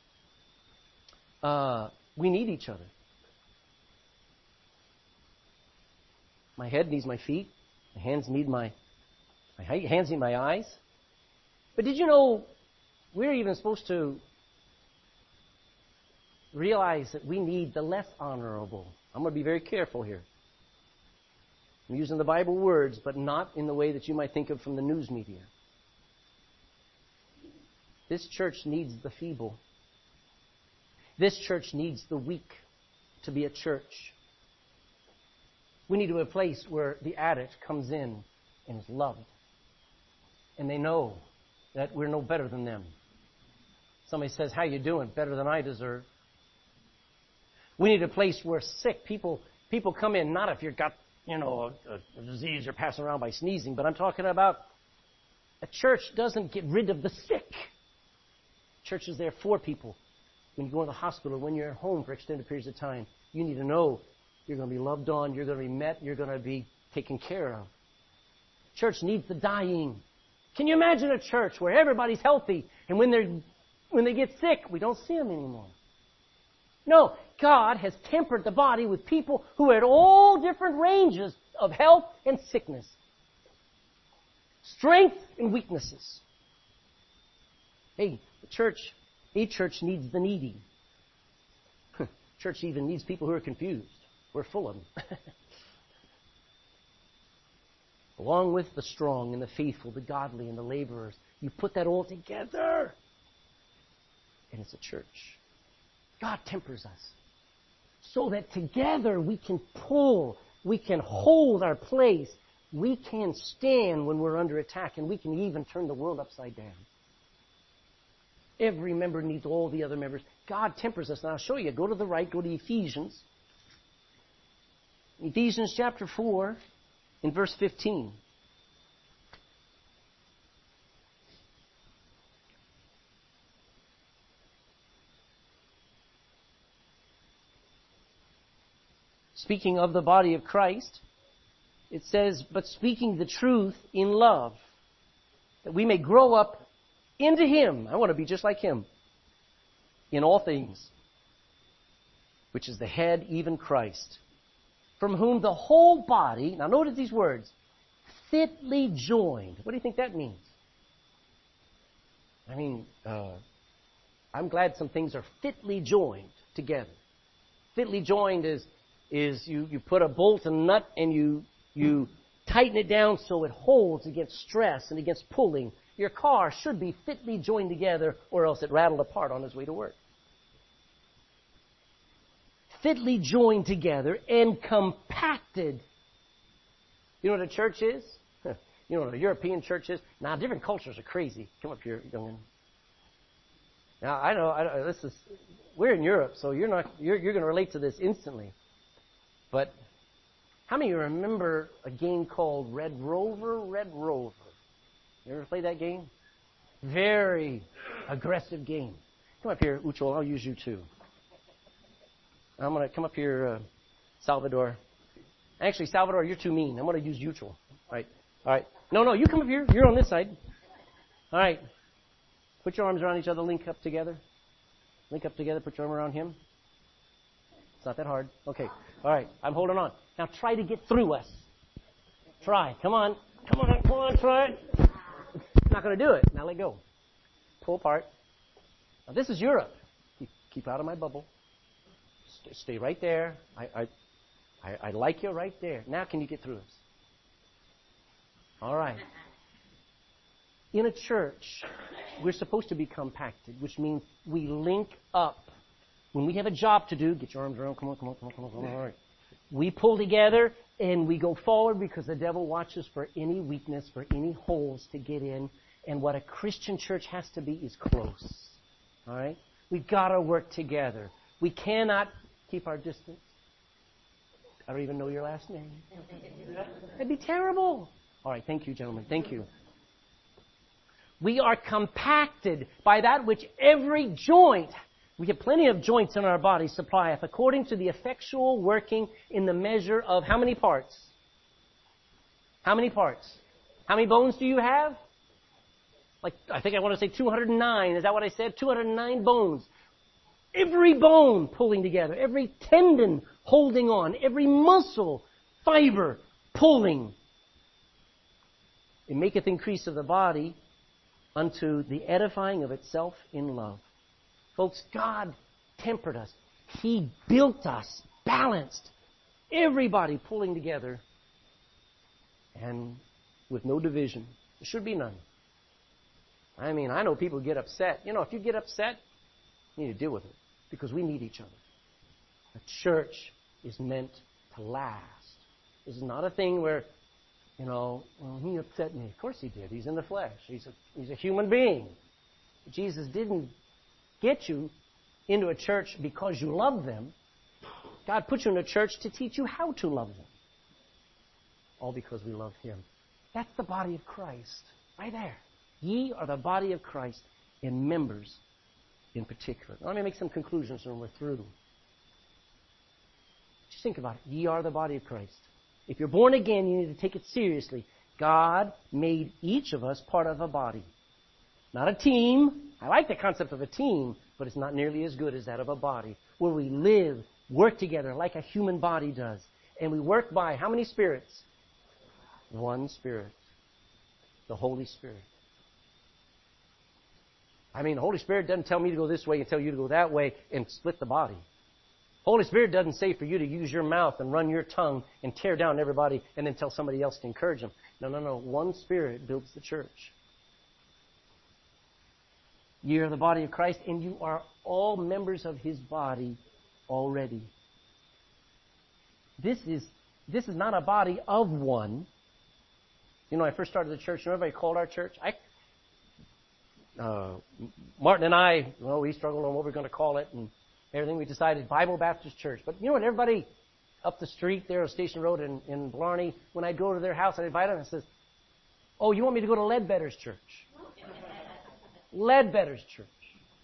Speaker 1: Uh, we need each other. My head needs my feet. My hands need my, my hands need my eyes. But did you know we're even supposed to realize that we need the less honorable? I'm going to be very careful here. I'm using the Bible words, but not in the way that you might think of from the news media. This church needs the feeble. This church needs the weak to be a church. We need to be a place where the addict comes in and is loved. And they know that we're no better than them. Somebody says, how you doing? Better than I deserve. We need a place where sick people people come in, not if you've got, you know, a, a disease you're passing around by sneezing, but I'm talking about a church doesn't get rid of the sick. Church is there for people. When you go to the hospital, when you're at home for extended periods of time, you need to know you're going to be loved on, you're going to be met, you're going to be taken care of. Church needs the dying. Can you imagine a church where everybody's healthy and when they're when they get sick, we don't see them anymore? No, God has tempered the body with people who are at all different ranges of health and sickness, strength and weaknesses. Hey, the church, a church needs the needy. Church even needs people who are confused. We're full of them. Along with the strong and the faithful, the godly and the laborers, you put that all together, and it's a church. God tempers us so that together we can pull, we can hold our place, we can stand when we're under attack, and we can even turn the world upside down. Every member needs all the other members. God tempers us. Now I'll show you. Go to the right. Go to Ephesians. Ephesians chapter four in verse fifteen. speaking of the body of Christ, it says, but speaking the truth in love, that we may grow up into Him. I want to be just like Him in all things, which is the head, even Christ, from whom the whole body, now notice these words, fitly joined. What do you think that means? I mean, uh, I'm glad some things are fitly joined together. Fitly joined is is you, you put a bolt and nut and you you tighten it down so it holds against stress and against pulling. Your car should be fitly joined together or else it rattled apart on its way to work. Fitly joined together and compacted. You know what a church is? You know what a European church is? Now, different cultures are crazy. Come up here, youngin. Now, I know, I know this is, we're in Europe, so you're not, you're, you're going to relate to this instantly. But how many of you remember a game called Red Rover? Red Rover. You ever play that game? Very aggressive game. Come up here, Uchol. I'll use you too. I'm going to come up here, uh, Salvador. Actually, Salvador, you're too mean. I'm going to use Uchol. All right. All right. No, no, you come up here. You're on this side. All right. Put your arms around each other. Link up together. Link up together. Put your arm around him. It's not that hard. Okay. All right. I'm holding on. Now try to get through us. Try. Come on. Come on. Come on. Try it. It's not going to do it. Now let go. Pull apart. Now this is Europe. Keep, keep out of my bubble. Stay, stay right there. I, I, I, I like you right there. Now can you get through us? All right. In a church, we're supposed to be compacted, which means we link up. When we have a job to do, get your arms around, come on, come on, come on, come on, come on. All right. We pull together and we go forward because the devil watches for any weakness, for any holes to get in. And what a Christian church has to be is close. All right? We've got to work together. We cannot keep our distance. I don't even know your last name. That'd be terrible. All right, thank you, gentlemen. Thank you. We are compacted by that which every joint, we have plenty of joints in our body, supplieth, according to the effectual working in the measure of how many parts? How many parts? How many bones do you have? Like, I think I want to say two hundred nine. Is that what I said? two hundred nine bones. Every bone pulling together. Every tendon holding on. Every muscle, fiber pulling. It maketh increase of the body unto the edifying of itself in love. Folks, God tempered us. He built us, balanced. Everybody pulling together. And with no division. There should be none. I mean, I know people get upset. You know, if you get upset, you need to deal with it. Because we need each other. The church is meant to last. This is not a thing where, you know, well, he upset me. Of course he did. He's in the flesh. He's a, he's a human being. Jesus didn't get you into a church because you love them. God put you in a church to teach you how to love them. All because we love Him. That's the body of Christ. Right there. Ye are the body of Christ and members in particular. Now, let me make some conclusions when we're through. Just think about it. Ye are the body of Christ. If you're born again, you need to take it seriously. God made each of us part of a body. Not a team. I like the concept of a team, but it's not nearly as good as that of a body, where we live, work together like a human body does. And we work by how many spirits? One Spirit. The Holy Spirit. I mean, the Holy Spirit doesn't tell me to go this way and tell you to go that way and split the body. Holy Spirit doesn't say for you to use your mouth and run your tongue and tear down everybody and then tell somebody else to encourage them. No, no, no. One Spirit builds the church. You are the body of Christ, and you are all members of His body already. This is this is not a body of one. You know, when I first started the church, you know what everybody called our church? I, uh, Martin and I, well, we struggled on what we're going to call it, and everything. We decided Bible Baptist Church. But you know what? Everybody up the street there on Station Road in, in Blarney, when I'd go to their house, I'd invite them and says, oh, you want me to go to Ledbetter's church? Ledbetter's church.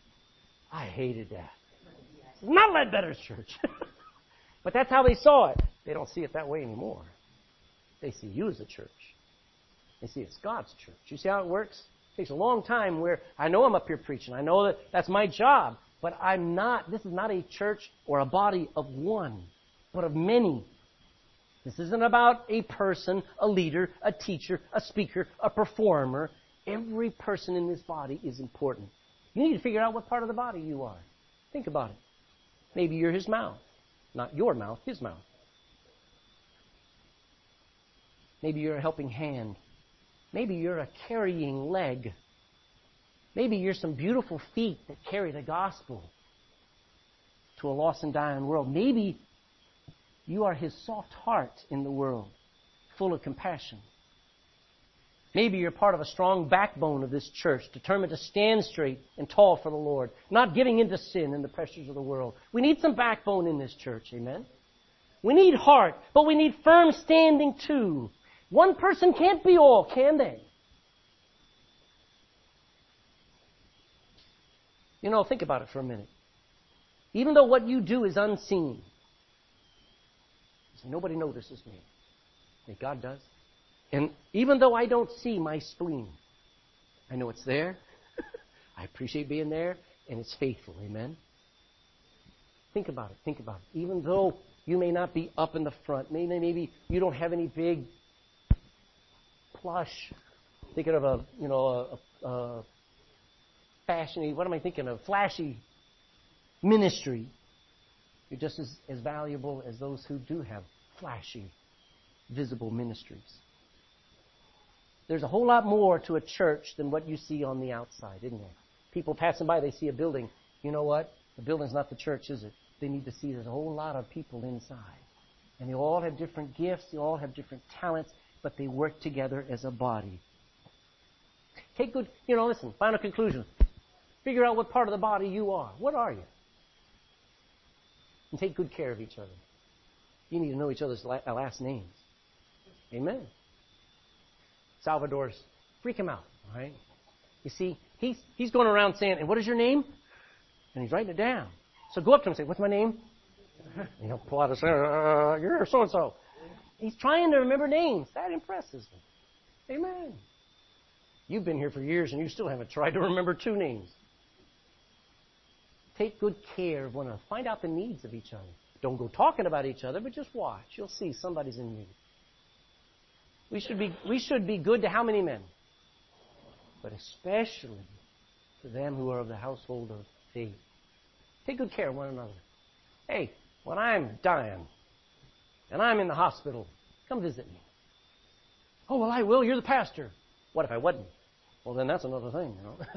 Speaker 1: I hated that. It's not Ledbetter's church. But that's how they saw it. They don't see it that way anymore. They see you as a church. They see it's God's church. You see how it works? It takes a long time where I know I'm up here preaching. I know that that's my job. But I'm not, this is not a church or a body of one, but of many. This isn't about a person, a leader, a teacher, a speaker, a performer. Every person in this body is important. You need to figure out what part of the body you are. Think about it. Maybe you're his mouth. Not your mouth, his mouth. Maybe you're a helping hand. Maybe you're a carrying leg. Maybe you're some beautiful feet that carry the gospel to a lost and dying world. Maybe you are his soft heart in the world, full of compassion. Maybe you're part of a strong backbone of this church, determined to stand straight and tall for the Lord, not giving into sin and the pressures of the world. We need some backbone in this church, amen? We need heart, but we need firm standing too. One person can't be all, can they? You know, think about it for a minute. Even though what you do is unseen, nobody notices me. Okay, God does. And even though I don't see my spleen, I know it's there. I appreciate being there, and it's faithful. Amen? Think about it. Think about it. Even though you may not be up in the front, maybe, maybe you don't have any big plush, thinking of a, you know, a, a fashiony, what am I thinking of? Flashy ministry. You're just as, as valuable as those who do have flashy, visible ministries. There's a whole lot more to a church than what you see on the outside, isn't there? People passing by, they see a building. You know what? The building's not the church, is it? They need to see there's a whole lot of people inside. And they all have different gifts, they all have different talents, but they work together as a body. Take good, you know, listen, final conclusion. Figure out what part of the body you are. What are you? And take good care of each other. You need to know each other's last names. Amen. Salvador's, freak him out, all right? You see, he's, he's going around saying, and what is your name? And he's writing it down. So go up to him and say, what's my name? And he'll pull out his, uh, you're so-and-so. He's trying to remember names. That impresses me. Amen. You've been here for years and you still haven't tried to remember two names. Take good care of one another. Find out the needs of each other. Don't go talking about each other, but just watch. You'll see somebody's in need. We should be, we should be good to how many men? But especially to them who are of the household of faith. Take good care of one another. Hey, when I'm dying and I'm in the hospital, come visit me. Oh, well, I will. You're the pastor. What if I wasn't? Well, then that's another thing, you know.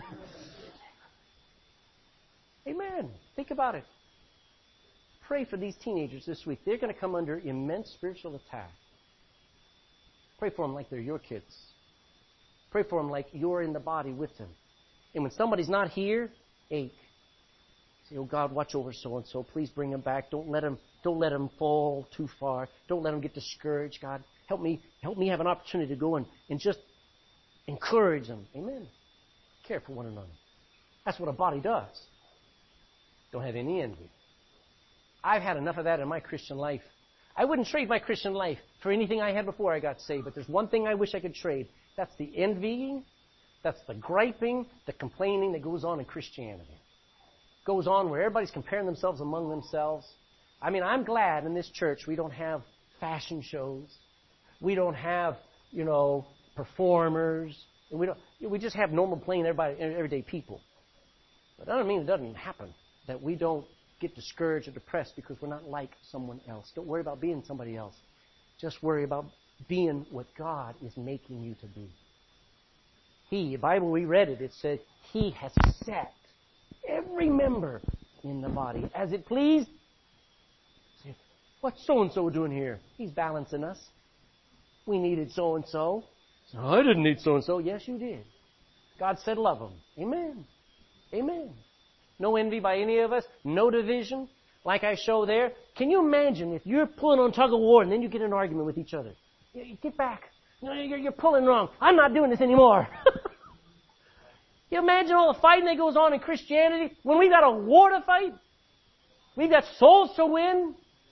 Speaker 1: Amen. Think about it. Pray for these teenagers this week. They're going to come under immense spiritual attack. Pray for them like they're your kids. Pray for them like you're in the body with them. And when somebody's not here, ache. Say, oh God, watch over so-and-so. Please bring them back. Don't let them, don't let them fall too far. Don't let them get discouraged. God, help me, help me have an opportunity to go and, and just encourage them. Amen. Care for one another. That's what a body does. Don't have any envy. I've had enough of that in my Christian life. I wouldn't trade my Christian life for anything I had before I got saved, but there's one thing I wish I could trade. That's the envying, that's the griping, the complaining that goes on in Christianity. Goes on where everybody's comparing themselves among themselves. I mean, I'm glad in this church we don't have fashion shows. We don't have, you know, performers. We don't. We just have normal, plain, everybody, everyday people. But that doesn't mean it doesn't happen that we don't get discouraged or depressed because we're not like someone else. Don't worry about being somebody else. Just worry about being what God is making you to be. He, the Bible, we read it, it said, He has set every member in the body as it pleased. What's so-and-so doing here? He's balancing us. We needed so-and-so. So I didn't need so-and-so. Yes, you did. God said love them. Amen. Amen. No envy by any of us. No division. Like I show there. Can you imagine if you're pulling on tug of war and then you get in an argument with each other? You get back. No, you're, you're pulling wrong. I'm not doing this anymore. You imagine all the fighting that goes on in Christianity when we've got a war to fight? We've got souls to win?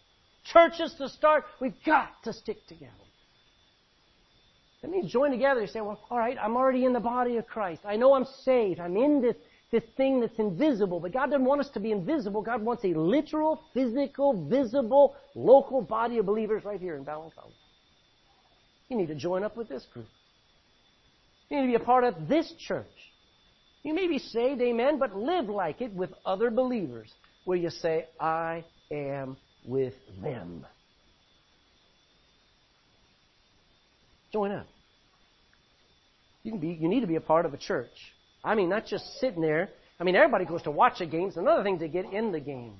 Speaker 1: churches to start. We've got to stick together. That means join together. You say, well, all right, I'm already in the body of Christ. I know I'm saved. I'm in this, this thing that's invisible. But God doesn't want us to be invisible. God wants a literal, physical, visible, local body of believers right here in Ballin College. You need to join up with this group. You need to be a part of this church. You may be saved, amen, but live like it with other believers where you say, I am with them. Join up. You can be. You need to be a part of a church. I mean, not just sitting there. I mean, everybody goes to watch a game. It's another thing to get in the game.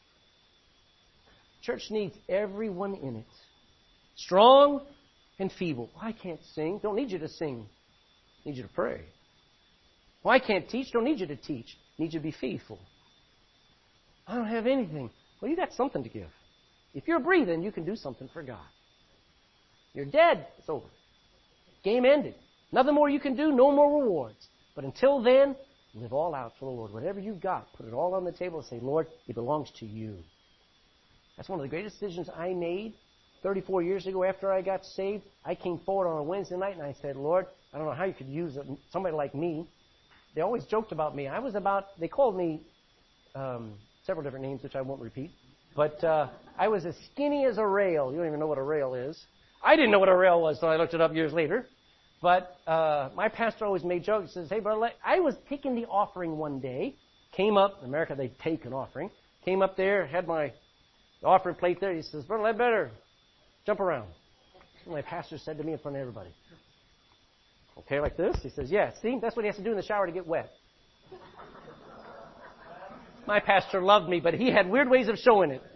Speaker 1: Church needs everyone in it. Strong and feeble. Well, I can't sing. Don't need you to sing. Need you to pray. Well, I can't teach. Don't need you to teach. Need you to be faithful. I don't have anything. Well, you got something to give. If you're breathing, you can do something for God. You're dead. It's over. Game ended. Nothing more you can do. No more rewards. But until then, live all out for the Lord. Whatever you've got, put it all on the table and say, Lord, it belongs to you. That's one of the greatest decisions I made thirty-four years ago after I got saved. I came forward on a Wednesday night and I said, Lord, I don't know how you could use somebody like me. They always joked about me. I was about, they called me um, several different names, which I won't repeat. But uh, I was as skinny as a rail. You don't even know what a rail is. I didn't know what a rail was until I looked it up years later. But uh, my pastor always made jokes. He says, hey, brother, I was taking the offering one day. Came up, in America they take an offering. Came up there, had my offering plate there. He says, Brother Ledbetter, jump around. My pastor said to me in front of everybody. Okay, like this? He says, yeah, see, that's what he has to do in the shower to get wet. My pastor loved me, but he had weird ways of showing it.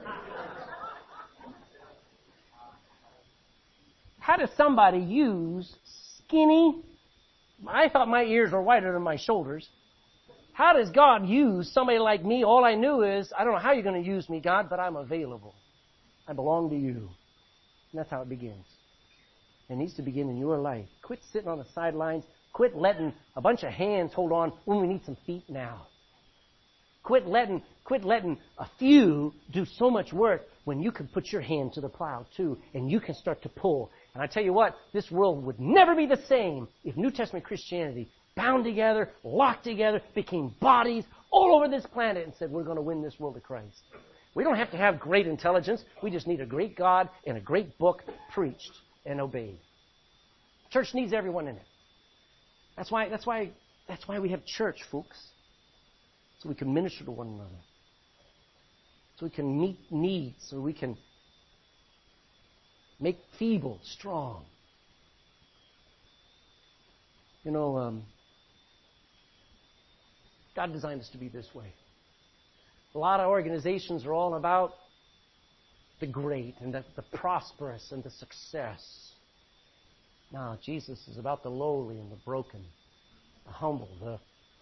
Speaker 1: How does somebody use skinny, I thought my ears were wider than my shoulders. How does God use somebody like me? All I knew is, I don't know how you're going to use me, God, but I'm available. I belong to you. And that's how it begins. It needs to begin in your life. Quit sitting on the sidelines. Quit letting a bunch of hands hold on when we need some feet now. Quit letting, quit letting a few do so much work when you can put your hand to the plow too, and you can start to pull. And I tell you what, this world would never be the same if New Testament Christianity, bound together, locked together, became bodies all over this planet and said, we're going to win this world to Christ. We don't have to have great intelligence. We just need a great God and a great book preached and obeyed. Church needs everyone in it. That's why, that's why, that's why we have church, folks. So we can minister to one another. So we can meet needs. So we can make feeble strong. You know, um, God designed us to be this way. A lot of organizations are all about the great and the, the prosperous and the success. No, Jesus is about the lowly and the broken, the humble, the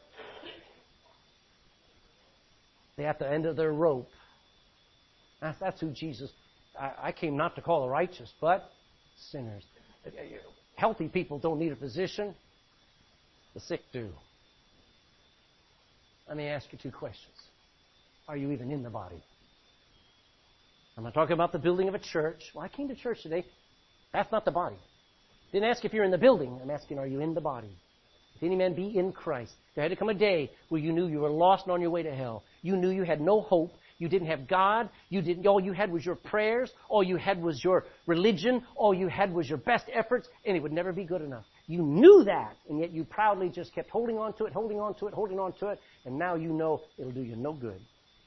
Speaker 1: they're at the end of their rope. That's, that's who Jesus... I, I came not to call the righteous, but sinners. Healthy people don't need a physician. The sick do. Let me ask you two questions. Are you even in the body? I'm not talking about the building of a church. Well, I came to church today. That's not the body. Didn't ask if you're in the building. I'm asking, are you in the body? If any man be in Christ. There had to come a day where you knew you were lost and on your way to hell. You knew you had no hope. You didn't have God. You didn't. All you had was your prayers. All you had was your religion. All you had was your best efforts, and it would never be good enough. You knew that, and yet you proudly just kept holding on to it, holding on to it, holding on to it, and now you know it'll do you no good.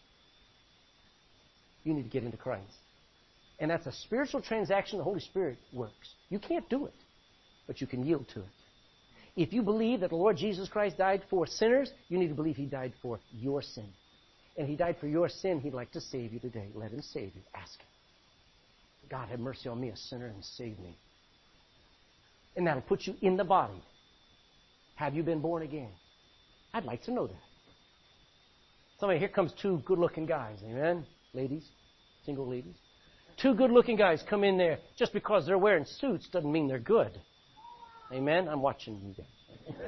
Speaker 1: You need to get into Christ. And that's a spiritual transaction the Holy Spirit works. You can't do it, but you can yield to it. If you believe that the Lord Jesus Christ died for sinners, you need to believe He died for your sin. And He died for your sin. He'd like to save you today. Let Him save you. Ask Him. God, have mercy on me, a sinner, and save me. And that'll put you in the body. Have you been born again? I'd like to know that. Somebody, here comes two good-looking guys. Amen? Ladies, single ladies. Two good-looking guys come in there. Just because they're wearing suits doesn't mean they're good. Amen? I'm watching you guys.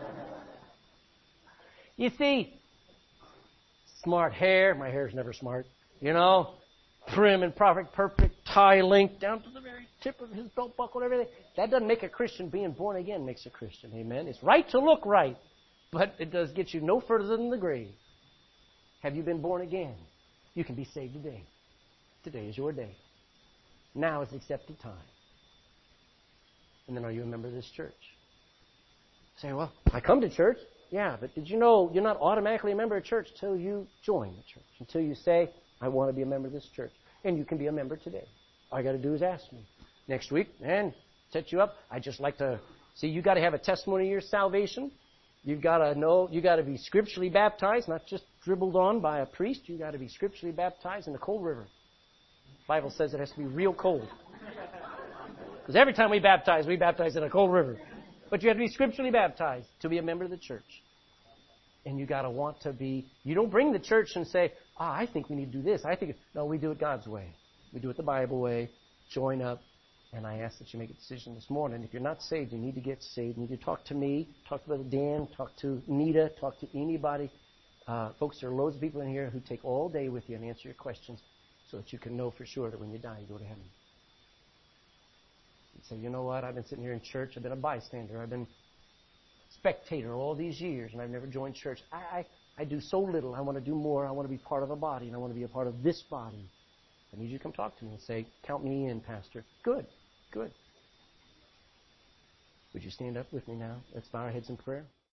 Speaker 1: You see, smart hair. My hair's never smart. You know, prim and perfect, perfect. tie link down to the very tip of his belt buckle and everything. That doesn't make a Christian. Being born again makes a Christian. Amen. It's right to look right, but it does get you no further than the grave. Have you been born again? You can be saved today. Today is your day. Now is the accepted time. And then are you a member of this church? Say, well, I come to church. Yeah, but did you know you're not automatically a member of church until you join the church, until you say, I want to be a member of this church. And you can be a member today. All you got to do is ask me. Next week, and set you up. I just like to see you got to have a testimony of your salvation. You've got to know, you got to be scripturally baptized, not just dribbled on by a priest. You got to be scripturally baptized in the cold river. The Bible says it has to be real cold. Because every time we baptize, we baptize in a cold river. But you have to be scripturally baptized to be a member of the church. And you got to want to be, you don't bring the church and say, ah, I think we need to do this. I think, no, we do it God's way. We do it the Bible way. Join up. And I ask that you make a decision this morning. If you're not saved, you need to get saved. You need to talk to me, talk to Brother Dan, talk to Nita, talk to anybody. Uh, folks, there are loads of people in here who take all day with you and answer your questions so that you can know for sure that when you die, you go to heaven. You say, you know what? I've been sitting here in church. I've been a bystander. I've been a spectator all these years, and I've never joined church. I, I, I do so little. I want to do more. I want to be part of a body, and I want to be a part of this body. I need you to come talk to me and say, count me in, Pastor. Good. Good. Would you stand up with me now? Let's bow our heads in prayer.